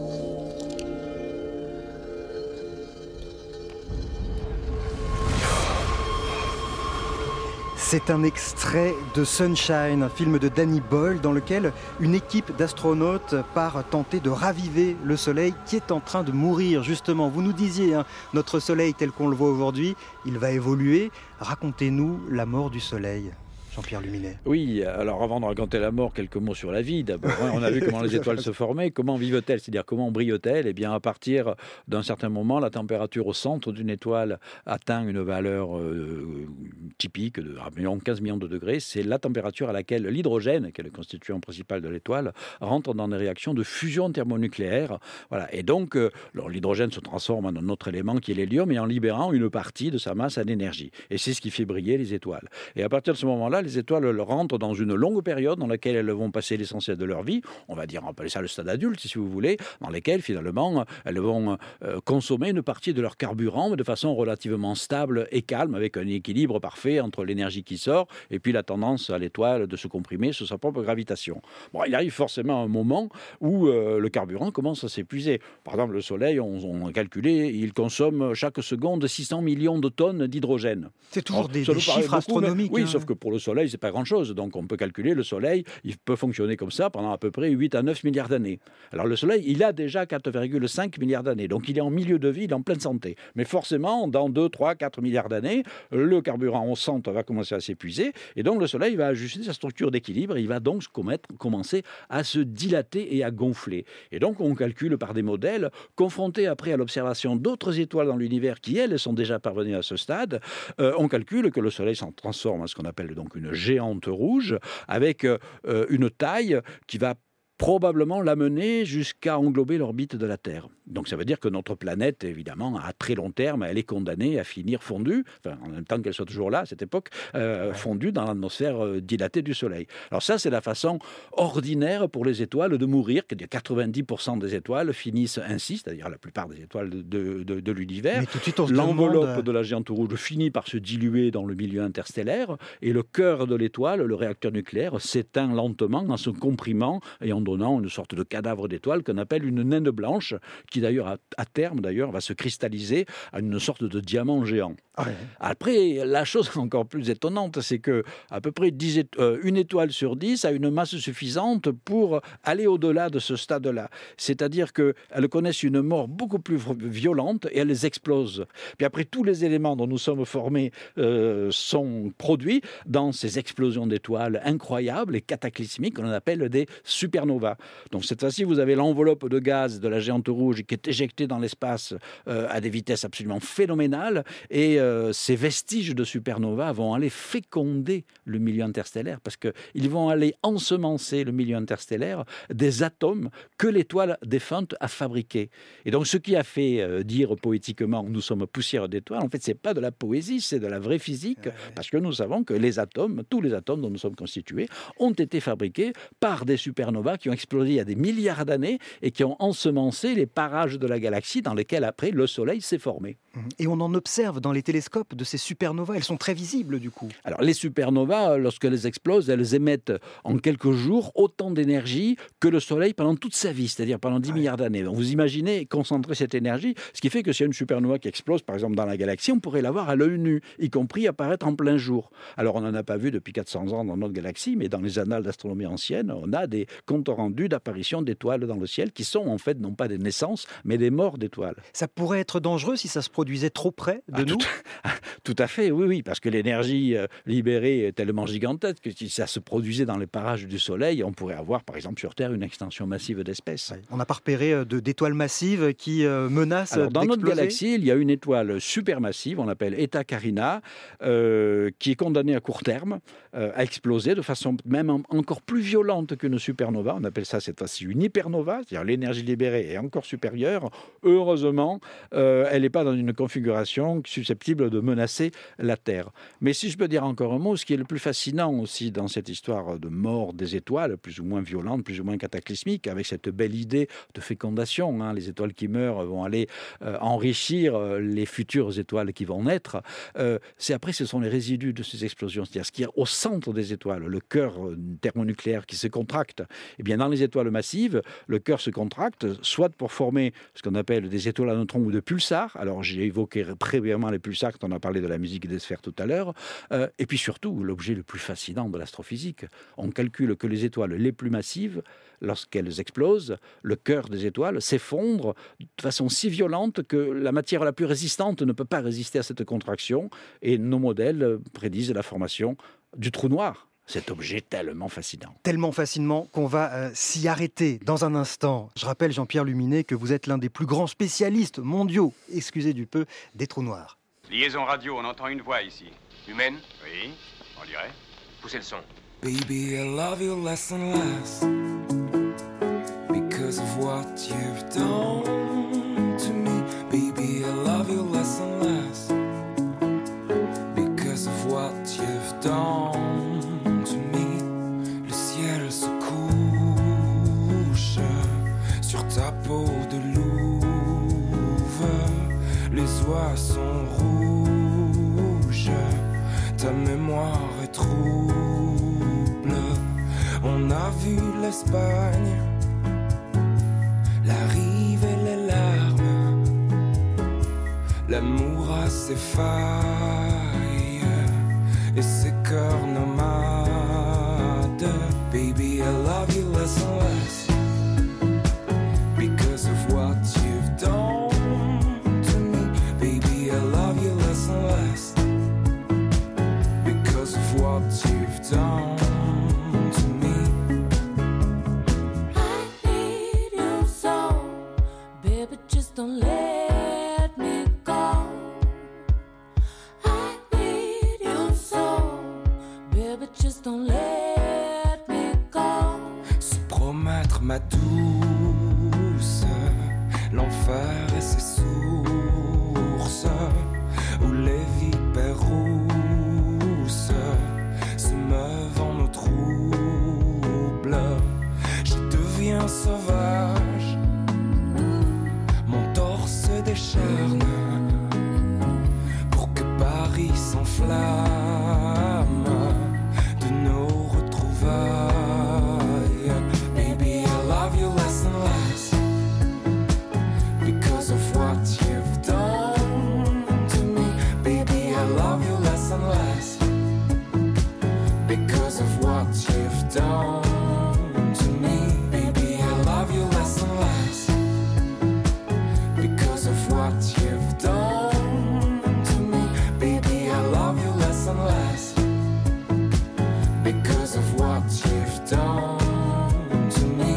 C'est un extrait de Sunshine, un film de Danny Boyle dans lequel une équipe d'astronautes part tenter de raviver le Soleil qui est en train de mourir. Justement, vous nous disiez, hein, notre Soleil tel qu'on le voit aujourd'hui, il va évoluer. Racontez-nous la mort du Soleil. Jean-Pierre Luminet. Oui, alors avant de raconter la mort, quelques mots sur la vie. D'abord, hein, on a vu comment les étoiles se formaient, comment vivent-elles, c'est-à-dire comment brillent-elles. Eh bien, à partir d'un certain moment, la température au centre d'une étoile atteint une valeur euh, typique de environ quinze millions de degrés. C'est la température à laquelle l'hydrogène, qui est le constituant principal de l'étoile, rentre dans des réactions de fusion thermonucléaire. Voilà. Et donc, euh, alors, l'hydrogène se transforme en un autre élément qui est l'hélium, et en libérant une partie de sa masse en énergie. Et c'est ce qui fait briller les étoiles. Et à partir de ce moment-là, les étoiles rentrent dans une longue période dans laquelle elles vont passer l'essentiel de leur vie, on va dire, on va appeler ça le stade adulte si vous voulez, dans lesquelles finalement elles vont euh, consommer une partie de leur carburant mais de façon relativement stable et calme, avec un équilibre parfait entre l'énergie qui sort et puis la tendance à l'étoile de se comprimer sous sa propre gravitation. Bon, il arrive forcément un moment où euh, le carburant commence à s'épuiser. Par exemple, le Soleil, on, on a calculé, il consomme chaque seconde six cents millions de tonnes d'hydrogène. C'est toujours Alors, des, des chiffres beaucoup, astronomiques. Mais, oui, hein. sauf que pour le Soleil, c'est pas grand-chose. Donc, on peut calculer le Soleil, il peut fonctionner comme ça pendant à peu près huit à neuf milliards d'années. Alors, le Soleil, il a déjà quatre virgule cinq milliards d'années. Donc, il est en milieu de vie, il est en pleine santé. Mais forcément, dans deux, trois, quatre milliards d'années, le carburant au centre va commencer à s'épuiser. Et donc, le Soleil va ajuster sa structure d'équilibre. Et il va donc commettre, commencer à se dilater et à gonfler. Et donc, on calcule par des modèles, confrontés après à l'observation d'autres étoiles dans l'univers qui, elles, sont déjà parvenues à ce stade, euh, on calcule que le Soleil s'en transforme en ce qu'on appelle donc une géante rouge, avec euh, une taille qui va probablement l'amener jusqu'à englober l'orbite de la Terre. Donc ça veut dire que notre planète, évidemment, à très long terme, elle est condamnée à finir fondue, enfin, en même temps qu'elle soit toujours là à cette époque, euh, ouais. fondue dans l'atmosphère euh, dilatée du Soleil. Alors ça, c'est la façon ordinaire pour les étoiles de mourir, que quatre-vingt-dix pour cent des étoiles finissent ainsi, c'est-à-dire la plupart des étoiles de, de, de, de l'univers. Mais tout de suite, on se L'enveloppe demande... de la géante rouge finit par se diluer dans le milieu interstellaire et le cœur de l'étoile, le réacteur nucléaire, s'éteint lentement en se comprimant et en donnant une sorte de cadavre d'étoile qu'on appelle une naine blanche, qui d'ailleurs, à, à terme d'ailleurs, va se cristalliser à une sorte de diamant géant. Ouais. Après, la chose encore plus étonnante, c'est que à peu près dix éto- euh, une étoile sur dix a une masse suffisante pour aller au-delà de ce stade-là. C'est-à-dire qu'elles connaissent une mort beaucoup plus violente et elles explosent. Puis après, tous les éléments dont nous sommes formés euh, sont produits dans ces explosions d'étoiles incroyables et cataclysmiques qu'on appelle des supernovas. Donc cette fois-ci, vous avez l'enveloppe de gaz de la géante rouge qui est éjectée dans l'espace euh, à des vitesses absolument phénoménales et euh, ces vestiges de supernova vont aller féconder le milieu interstellaire parce qu'ils vont aller ensemencer le milieu interstellaire des atomes que l'étoile défunte a fabriqués. Et donc ce qui a fait euh, dire poétiquement « nous sommes poussière d'étoiles », en fait c'est pas de la poésie, c'est de la vraie physique, parce que nous savons que les atomes, tous les atomes dont nous sommes constitués, ont été fabriqués par des supernovas qui ont explosé il y a des milliards d'années et qui ont ensemencé les parages de la galaxie dans lesquels après le Soleil s'est formé. Et on en observe dans les télescopes de ces supernovas, elles sont très visibles du coup. Alors les supernovas, lorsqu'elles explosent, elles émettent en quelques jours autant d'énergie que le Soleil pendant toute sa vie, c'est-à-dire pendant dix ouais. milliards d'années. Donc vous imaginez concentrer cette énergie, ce qui fait que s'il y a une supernova qui explose par exemple dans la galaxie, on pourrait la voir à l'œil nu, y compris apparaître en plein jour. Alors on n'en a pas vu depuis quatre cents ans dans notre galaxie, mais dans les annales d'astronomie ancienne, on a des comptes rendus d'apparition d'étoiles dans le ciel qui sont en fait non pas des naissances, mais des morts d'étoiles. Ça pourrait être dangereux si ça se produisait trop près de ah, nous tout, tout à fait, oui, oui, parce que l'énergie euh, libérée est tellement gigantesque que si ça se produisait dans les parages du Soleil, on pourrait avoir par exemple sur Terre une extinction massive d'espèces. Ouais. On n'a pas repéré de, d'étoiles massives qui euh, menacent Alors, dans d'exploser. Notre galaxie, il y a une étoile supermassive, on l'appelle Eta Carina, euh, qui est condamnée à court terme euh, à exploser de façon même en, encore plus violente qu'une supernova. On appelle ça cette fois-ci une hypernova, c'est-à-dire l'énergie libérée est encore supérieure. Heureusement, euh, elle n'est pas dans une configuration susceptible de menacer la Terre. Mais si je peux dire encore un mot, ce qui est le plus fascinant aussi dans cette histoire de mort des étoiles, plus ou moins violente, plus ou moins cataclysmique, avec cette belle idée de fécondation, hein, les étoiles qui meurent vont aller euh, enrichir euh, les futures étoiles qui vont naître, euh, c'est après ce sont les résidus de ces explosions, c'est-à-dire ce qui est au centre des étoiles, le cœur thermonucléaire qui se contracte. Et bien dans les étoiles massives, le cœur se contracte, soit pour former ce qu'on appelle des étoiles à neutrons ou de pulsars. Alors j'ai évoqué préviement les pulsars quand on a parlé de la musique des sphères tout à l'heure. Euh, et puis surtout, l'objet le plus fascinant de l'astrophysique, on calcule que les étoiles les plus massives, lorsqu'elles explosent, le cœur des étoiles s'effondre de façon si violente que la matière la plus résistante ne peut pas résister à cette contraction. Et nos modèles prédisent la formation du trou noir. Cet objet tellement fascinant. Tellement fascinant qu'on va euh, s'y arrêter dans un instant. Je rappelle, Jean-Pierre Luminet, que vous êtes l'un des plus grands spécialistes mondiaux, excusez du peu, des trous noirs. Liaison radio, on entend une voix ici. Humaine? Oui, on dirait. Poussez le son. Baby, I love you less and less because of what you've done to me. Baby, I love you less and less because of what you've done to me. Le ciel se couche sur ta peau de louve. Les oies sont rouges, ta mémoire est trouble. On a vu l'Espagne, la rive et les larmes. L'amour a ses failles et ses cœurs nomades. Baby, I love you less and less because of what you've done to me. Baby, I love you less and less because of what you've done. Don't let me go. I need you so, baby, just don't let me go. Se promettre ma douce, l'enfer citerne pour que Paris s'enflamme de nos retrouvailles. Baby, I love you less and less because of what you've done to me. Baby, I love you less and less because of what you've done to me. Baby, I love you less and less because of what you've done to me. Baby, I love you less and less because of what you've done to me.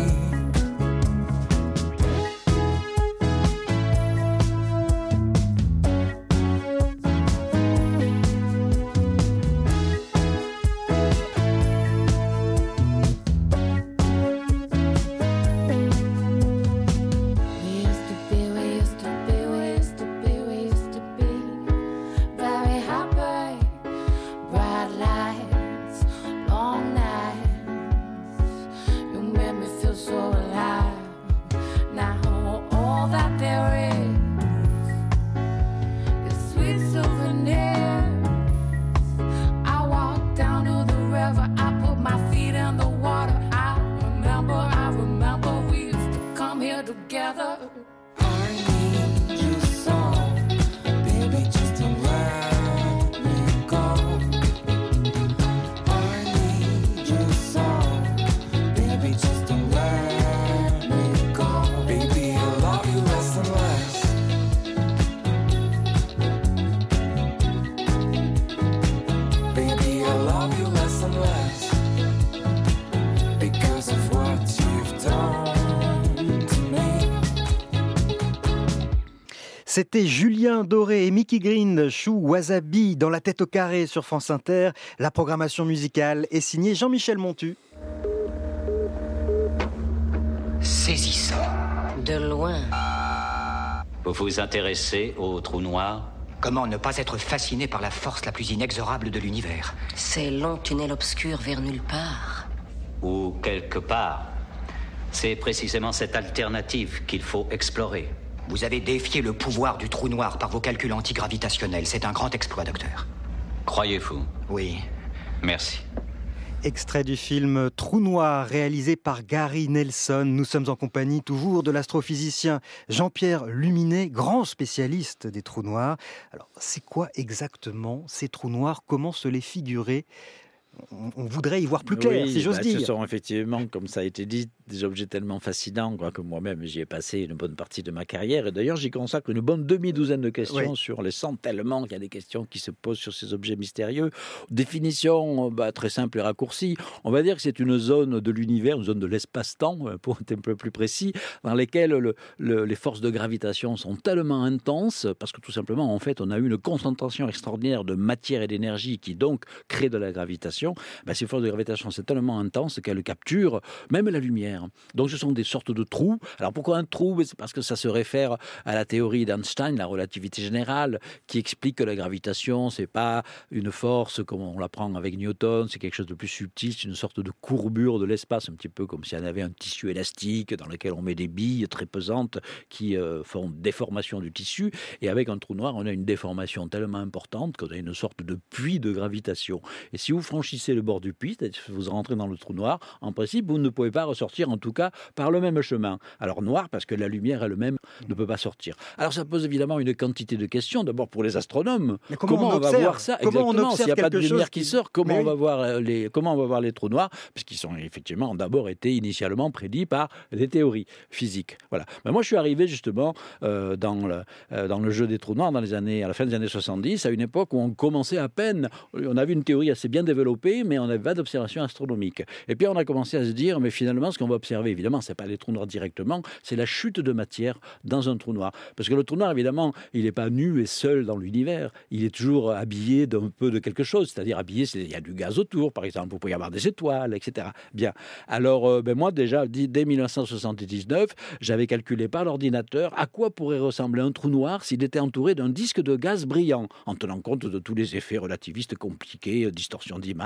We used to be, we used to be, we used to be, we used to be very happy. Bright lights, long nights. You made me feel so alive. Now all that there is is sweet souvenirs. I walked down to the river, I put my feet in the water. I remember, I remember we used to come here together. I need you so, baby, just to let me go. I need you so, baby, just to let me go. Baby, I love you less and less Baby, I love you less and less because of what you've done to me. C'était Julien Doré et Mickey Green, Chou Wasabi dans La Tête au Carré sur France Inter. La programmation musicale est signée Jean-Michel Montu. Saisissant. De loin. Vous vous intéressez au trou noir? Comment ne pas être fasciné par la force la plus inexorable de l'univers? Ces longs tunnels obscurs vers nulle part. Ou quelque part. C'est précisément cette alternative qu'il faut explorer. Vous avez défié le pouvoir du trou noir par vos calculs antigravitationnels. C'est un grand exploit, docteur. Croyez-vous? Oui. Merci. Extrait du film Trou Noir, réalisé par Gary Nelson. Nous sommes en compagnie toujours de l'astrophysicien Jean-Pierre Luminet, grand spécialiste des trous noirs. Alors, c'est quoi exactement ces trous noirs? Comment se les figurer? On, on voudrait y voir plus clair, oui, si j'ose bah, dire. Ce sont effectivement, comme ça a été dit, des objets tellement fascinants quoi, que moi-même j'y ai passé une bonne partie de ma carrière. Et d'ailleurs, j'y consacre une bonne demi-douzaine de questions oui. sur les cent, tellement qu'il y a des questions qui se posent sur ces objets mystérieux. Définition bah, très simple et raccourcie. On va dire que c'est une zone de l'univers, une zone de l'espace-temps, pour être un peu plus précis, dans lesquelles le, le, les forces de gravitation sont tellement intenses, parce que tout simplement, en fait, on a eu une concentration extraordinaire de matière et d'énergie qui donc crée de la gravitation. Ben, ces forces de gravitation, c'est tellement intense qu'elles capturent même la lumière. Donc ce sont des sortes de trous. Alors pourquoi un trou? C'est parce que ça se réfère à la théorie d'Einstein, la relativité générale, qui explique que la gravitation, c'est pas une force comme on l'apprend avec Newton, c'est quelque chose de plus subtil, c'est une sorte de courbure de l'espace, un petit peu comme si on avait un tissu élastique dans lequel on met des billes très pesantes qui euh, font déformation du tissu. Et avec un trou noir, on a une déformation tellement importante qu'on a une sorte de puits de gravitation. Et si vous franchissez le bord du puits, vous rentrez dans le trou noir, en principe, vous ne pouvez pas ressortir, en tout cas, par le même chemin. Alors noir, parce que la lumière elle-même ne peut pas sortir. Alors ça pose évidemment une quantité de questions, d'abord pour les astronomes. Mais comment, comment on, on va voir ça? Comment exactement, s'il n'y a pas de lumière qui... qui sort, comment Mais on, oui. va voir les, comment on va voir les trous noirs? Puisqu'ils sont effectivement d'abord été initialement prédits par des théories physiques. Voilà. Mais moi, je suis arrivé justement euh, dans, le, euh, dans le jeu des trous noirs dans les années, à la fin des années soixante-dix, à une époque où on commençait à peine, on avait une théorie assez bien développée, mais on n'avait pas d'observation astronomique. Et puis on a commencé à se dire, mais finalement, ce qu'on va observer, évidemment, c'est pas les trous noirs directement, c'est la chute de matière dans un trou noir. Parce que le trou noir, évidemment, il n'est pas nu et seul dans l'univers. Il est toujours habillé d'un peu de quelque chose, c'est-à-dire habillé, c'est, il y a du gaz autour, par exemple, vous pouvez y avoir des étoiles, et cetera. Bien. Alors, euh, ben moi, déjà, dès dix-neuf cent soixante-dix-neuf, j'avais calculé par l'ordinateur à quoi pourrait ressembler un trou noir s'il était entouré d'un disque de gaz brillant, en tenant compte de tous les effets relativistes compliqués, distorsion d'image,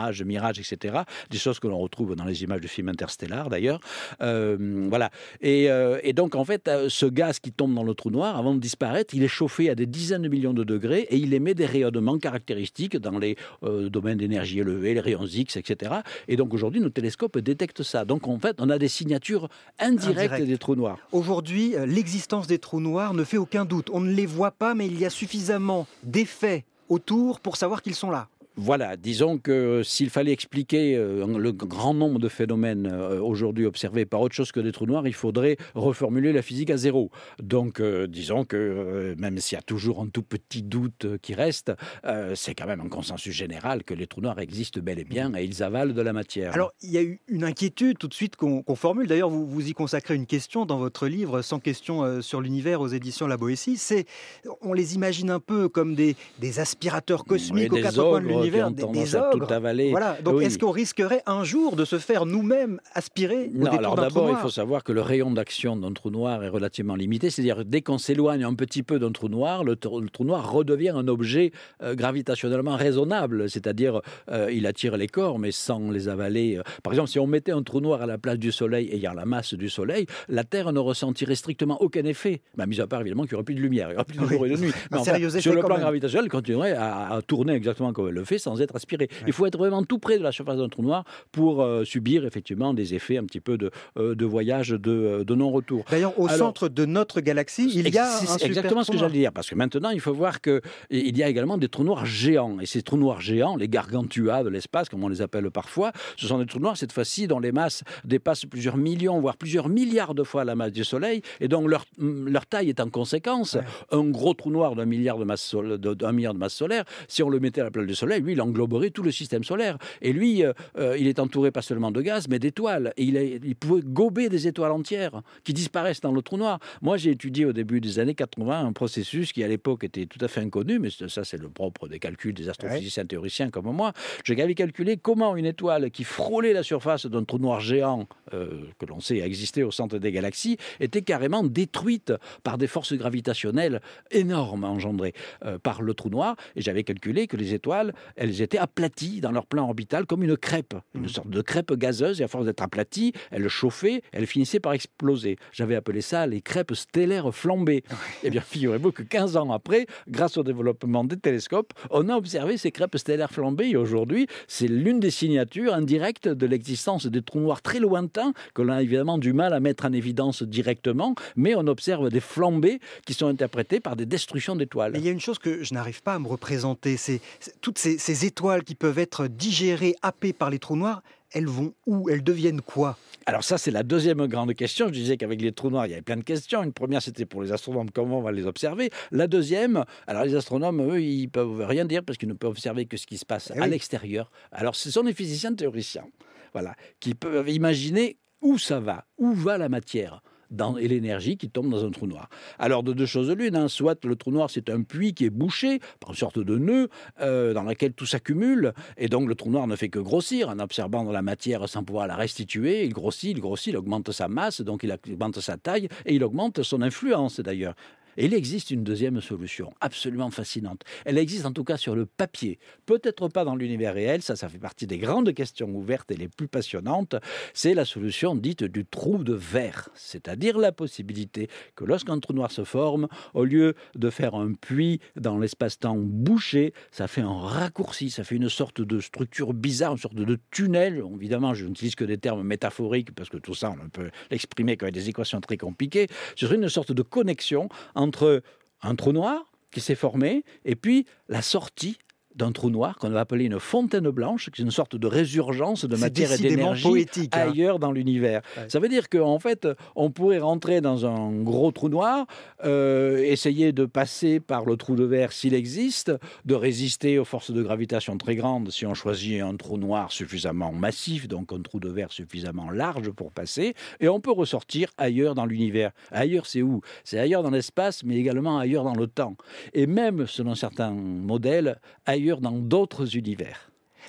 Mirage, Mirage, et cetera. Des choses que l'on retrouve dans les images du film Interstellar, d'ailleurs. Euh, voilà. Et, euh, et donc, en fait, ce gaz qui tombe dans le trou noir, avant de disparaître, il est chauffé à des dizaines de millions de degrés et il émet des rayonnements caractéristiques dans les euh, domaines d'énergie élevée, les rayons X, et cetera. Et donc, aujourd'hui, nos télescopes détectent ça. Donc, en fait, on a des signatures indirectes Indirect. des trous noirs. Aujourd'hui, l'existence des trous noirs ne fait aucun doute. On ne les voit pas, mais il y a suffisamment d'effets autour pour savoir qu'ils sont là. Voilà, disons que s'il fallait expliquer euh, le grand nombre de phénomènes euh, aujourd'hui observés par autre chose que des trous noirs, il faudrait reformuler la physique à zéro. Donc, euh, disons que euh, même s'il y a toujours un tout petit doute qui reste, euh, c'est quand même un consensus général que les trous noirs existent bel et bien et ils avalent de la matière. Alors, il y a eu une inquiétude tout de suite qu'on, qu'on formule. D'ailleurs, vous, vous y consacrez une question dans votre livre, Sans question euh, sur l'univers aux éditions La Boétie. C'est, on les imagine un peu comme des, des aspirateurs cosmiques aux quatre coins de l'univers. Des, des ogres. Tout avaler. Voilà. Donc, oui. Est-ce qu'on risquerait un jour de se faire nous-mêmes aspirer au non, détour alors d'un d'abord, trou noir ? Il faut savoir que le rayon d'action d'un trou noir est relativement limité. C'est-à-dire, dès qu'on s'éloigne un petit peu d'un trou noir, le, t- le trou noir redevient un objet euh, gravitationnellement raisonnable. C'est-à-dire, euh, il attire les corps, mais sans les avaler. Par exemple, si on mettait un trou noir à la place du Soleil ayant la masse du Soleil, la Terre ne ressentirait strictement aucun effet. Bah, mis à part, évidemment, qu'il n'y aurait plus de lumière, il n'y aurait plus de jour et de nuit. Mais enfin, sur le plan gravitationnel, elle continuerait à, à tourner exactement comme elle le fait, sans être aspirée. Ouais. Il faut être vraiment tout près de la surface d'un trou noir pour euh, subir effectivement des effets un petit peu de, euh, de voyage de, de non-retour. D'ailleurs, au Alors, centre de notre galaxie, il y a un super exactement ce que noir. j'allais dire, parce que maintenant, il faut voir qu'il y a également des trous noirs géants. Et ces trous noirs géants, les gargantua de l'espace, comme on les appelle parfois, ce sont des trous noirs, cette fois-ci, dont les masses dépassent plusieurs millions, voire plusieurs milliards de fois la masse du Soleil, et donc leur, leur taille est en conséquence. Ouais. Un gros trou noir d'un milliard de masse, d'un milliard de masse solaire, si on le mettait à la place du Soleil, lui, il engloberait tout le système solaire. Et lui, euh, il est entouré pas seulement de gaz, mais d'étoiles. Et il, est, il pouvait gober des étoiles entières qui disparaissent dans le trou noir. Moi, j'ai étudié au début des années quatre-vingts un processus qui, à l'époque, était tout à fait inconnu, mais ça, c'est le propre des calculs des astrophysiciens ouais. théoriciens comme moi. J'avais calculé comment une étoile qui frôlait la surface d'un trou noir géant, euh, que l'on sait exister au centre des galaxies, était carrément détruite par des forces gravitationnelles énormes engendrées euh, par le trou noir. Et j'avais calculé que les étoiles, elles étaient aplaties dans leur plan orbital comme une crêpe, une sorte de crêpe gazeuse, et à force d'être aplaties, elles chauffaient, elles finissaient par exploser. J'avais appelé ça les crêpes stellaires flambées. Eh bien, figurez-vous que quinze ans après, grâce au développement des télescopes, on a observé ces crêpes stellaires flambées, et aujourd'hui, c'est l'une des signatures indirectes de l'existence des trous noirs très lointains, que l'on a évidemment du mal à mettre en évidence directement, mais on observe des flambées qui sont interprétées par des destructions d'étoiles. Mais il y a une chose que je n'arrive pas à me représenter, c'est, c'est toutes ces, ces étoiles qui peuvent être digérées, happées par les trous noirs, elles vont où ? Elles deviennent quoi ? Alors ça, c'est la deuxième grande question. Je disais qu'avec les trous noirs, il y avait plein de questions. Une première, c'était pour les astronomes, comment on va les observer. La deuxième, alors les astronomes, eux, ils ne peuvent rien dire parce qu'ils ne peuvent observer que ce qui se passe eh à oui. l'extérieur. Alors ce sont des physiciens théoriciens, voilà, qui peuvent imaginer où ça va, où va la matière. Dans, et l'énergie qui tombe dans un trou noir. Alors, de deux choses l'une, hein, soit le trou noir, c'est un puits qui est bouché par une sorte de nœud euh, dans lequel tout s'accumule, et donc le trou noir ne fait que grossir en absorbant de la matière sans pouvoir la restituer. Il grossit, il grossit, il augmente sa masse, donc il augmente sa taille, et il augmente son influence d'ailleurs. Et il existe une deuxième solution, absolument fascinante. Elle existe en tout cas sur le papier, peut-être pas dans l'univers réel, ça, ça fait partie des grandes questions ouvertes et les plus passionnantes. C'est la solution dite du trou de verre, c'est-à-dire la possibilité que lorsqu'un trou noir se forme, au lieu de faire un puits dans l'espace-temps bouché, ça fait un raccourci, ça fait une sorte de structure bizarre, une sorte de tunnel. Évidemment, je n'utilise que des termes métaphoriques parce que tout ça, on peut l'exprimer avec des équations très compliquées. Ce serait une sorte de connexion entre un trou noir qui s'est formé et puis la sortie d'un trou noir qu'on va appeler une fontaine blanche, qui est une sorte de résurgence de c'est matière et d'énergie poétique, hein. ailleurs dans l'univers. Ouais. Ça veut dire qu'en fait, on pourrait rentrer dans un gros trou noir, euh, essayer de passer par le trou de verre s'il existe, de résister aux forces de gravitation très grandes si on choisit un trou noir suffisamment massif, donc un trou de verre suffisamment large pour passer, et on peut ressortir ailleurs dans l'univers. Ailleurs, c'est où ? C'est ailleurs dans l'espace, mais également ailleurs dans le temps. Et même, selon certains modèles, ailleurs dans d'autres univers.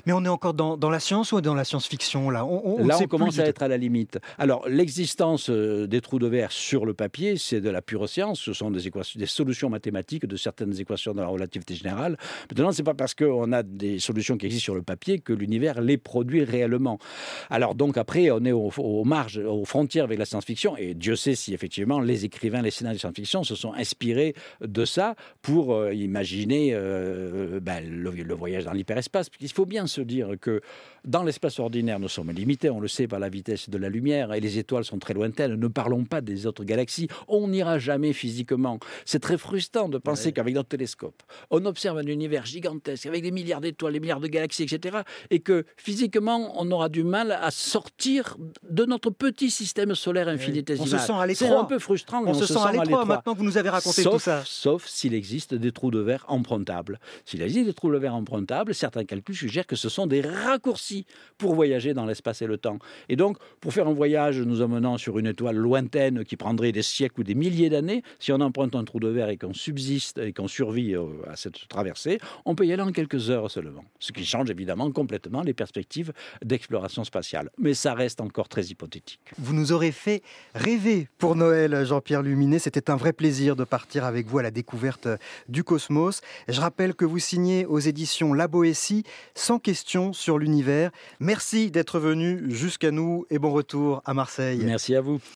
Mais on est encore dans, dans la science ou dans la science-fiction là on, on, Là, on, on commence à être à la limite. Alors, l'existence des trous de verre sur le papier, c'est de la pure science. Ce sont des, équations, des solutions mathématiques de certaines équations de la relativité générale. Maintenant, c'est pas parce qu'on a des solutions qui existent sur le papier que l'univers les produit réellement. Alors, donc, après, on est aux, aux marges, aux frontières avec la science-fiction. Et Dieu sait si, effectivement, les écrivains, les scénaristes de science-fiction se sont inspirés de ça pour euh, imaginer euh, ben, le, le voyage dans l'hyperespace. Il faut bien se dire que dans l'espace ordinaire, nous sommes limités, on le sait, par la vitesse de la lumière, et les étoiles sont très lointaines. Ne parlons pas des autres galaxies. On n'ira jamais physiquement. C'est très frustrant de penser ouais. qu'avec notre télescope, on observe un univers gigantesque, avec des milliards d'étoiles, des milliards de galaxies, et cetera, et que physiquement, on aura du mal à sortir de notre petit système solaire infinitésimal. On se sent à l'étroit. C'est un peu frustrant. On, on se, se sent, sent à l'étroit maintenant que vous nous avez raconté sauf, tout ça. Sauf s'il existe des trous de verre empruntables. S'il existe des trous de verre empruntables, certains calculs suggèrent que ce sont des raccourcis pour voyager dans l'espace et le temps. Et donc, pour faire un voyage nous emmenant sur une étoile lointaine qui prendrait des siècles ou des milliers d'années, si on emprunte un trou de verre et qu'on subsiste et qu'on survit à cette traversée, on peut y aller en quelques heures seulement. Ce qui change évidemment complètement les perspectives d'exploration spatiale. Mais ça reste encore très hypothétique. Vous nous aurez fait rêver pour Noël, Jean-Pierre Luminet. C'était un vrai plaisir de partir avec vous à la découverte du cosmos. Je rappelle que vous signez aux éditions La Boétie cent questions sur l'univers. Merci d'être venu jusqu'à nous et bon retour à Marseille. Merci à vous.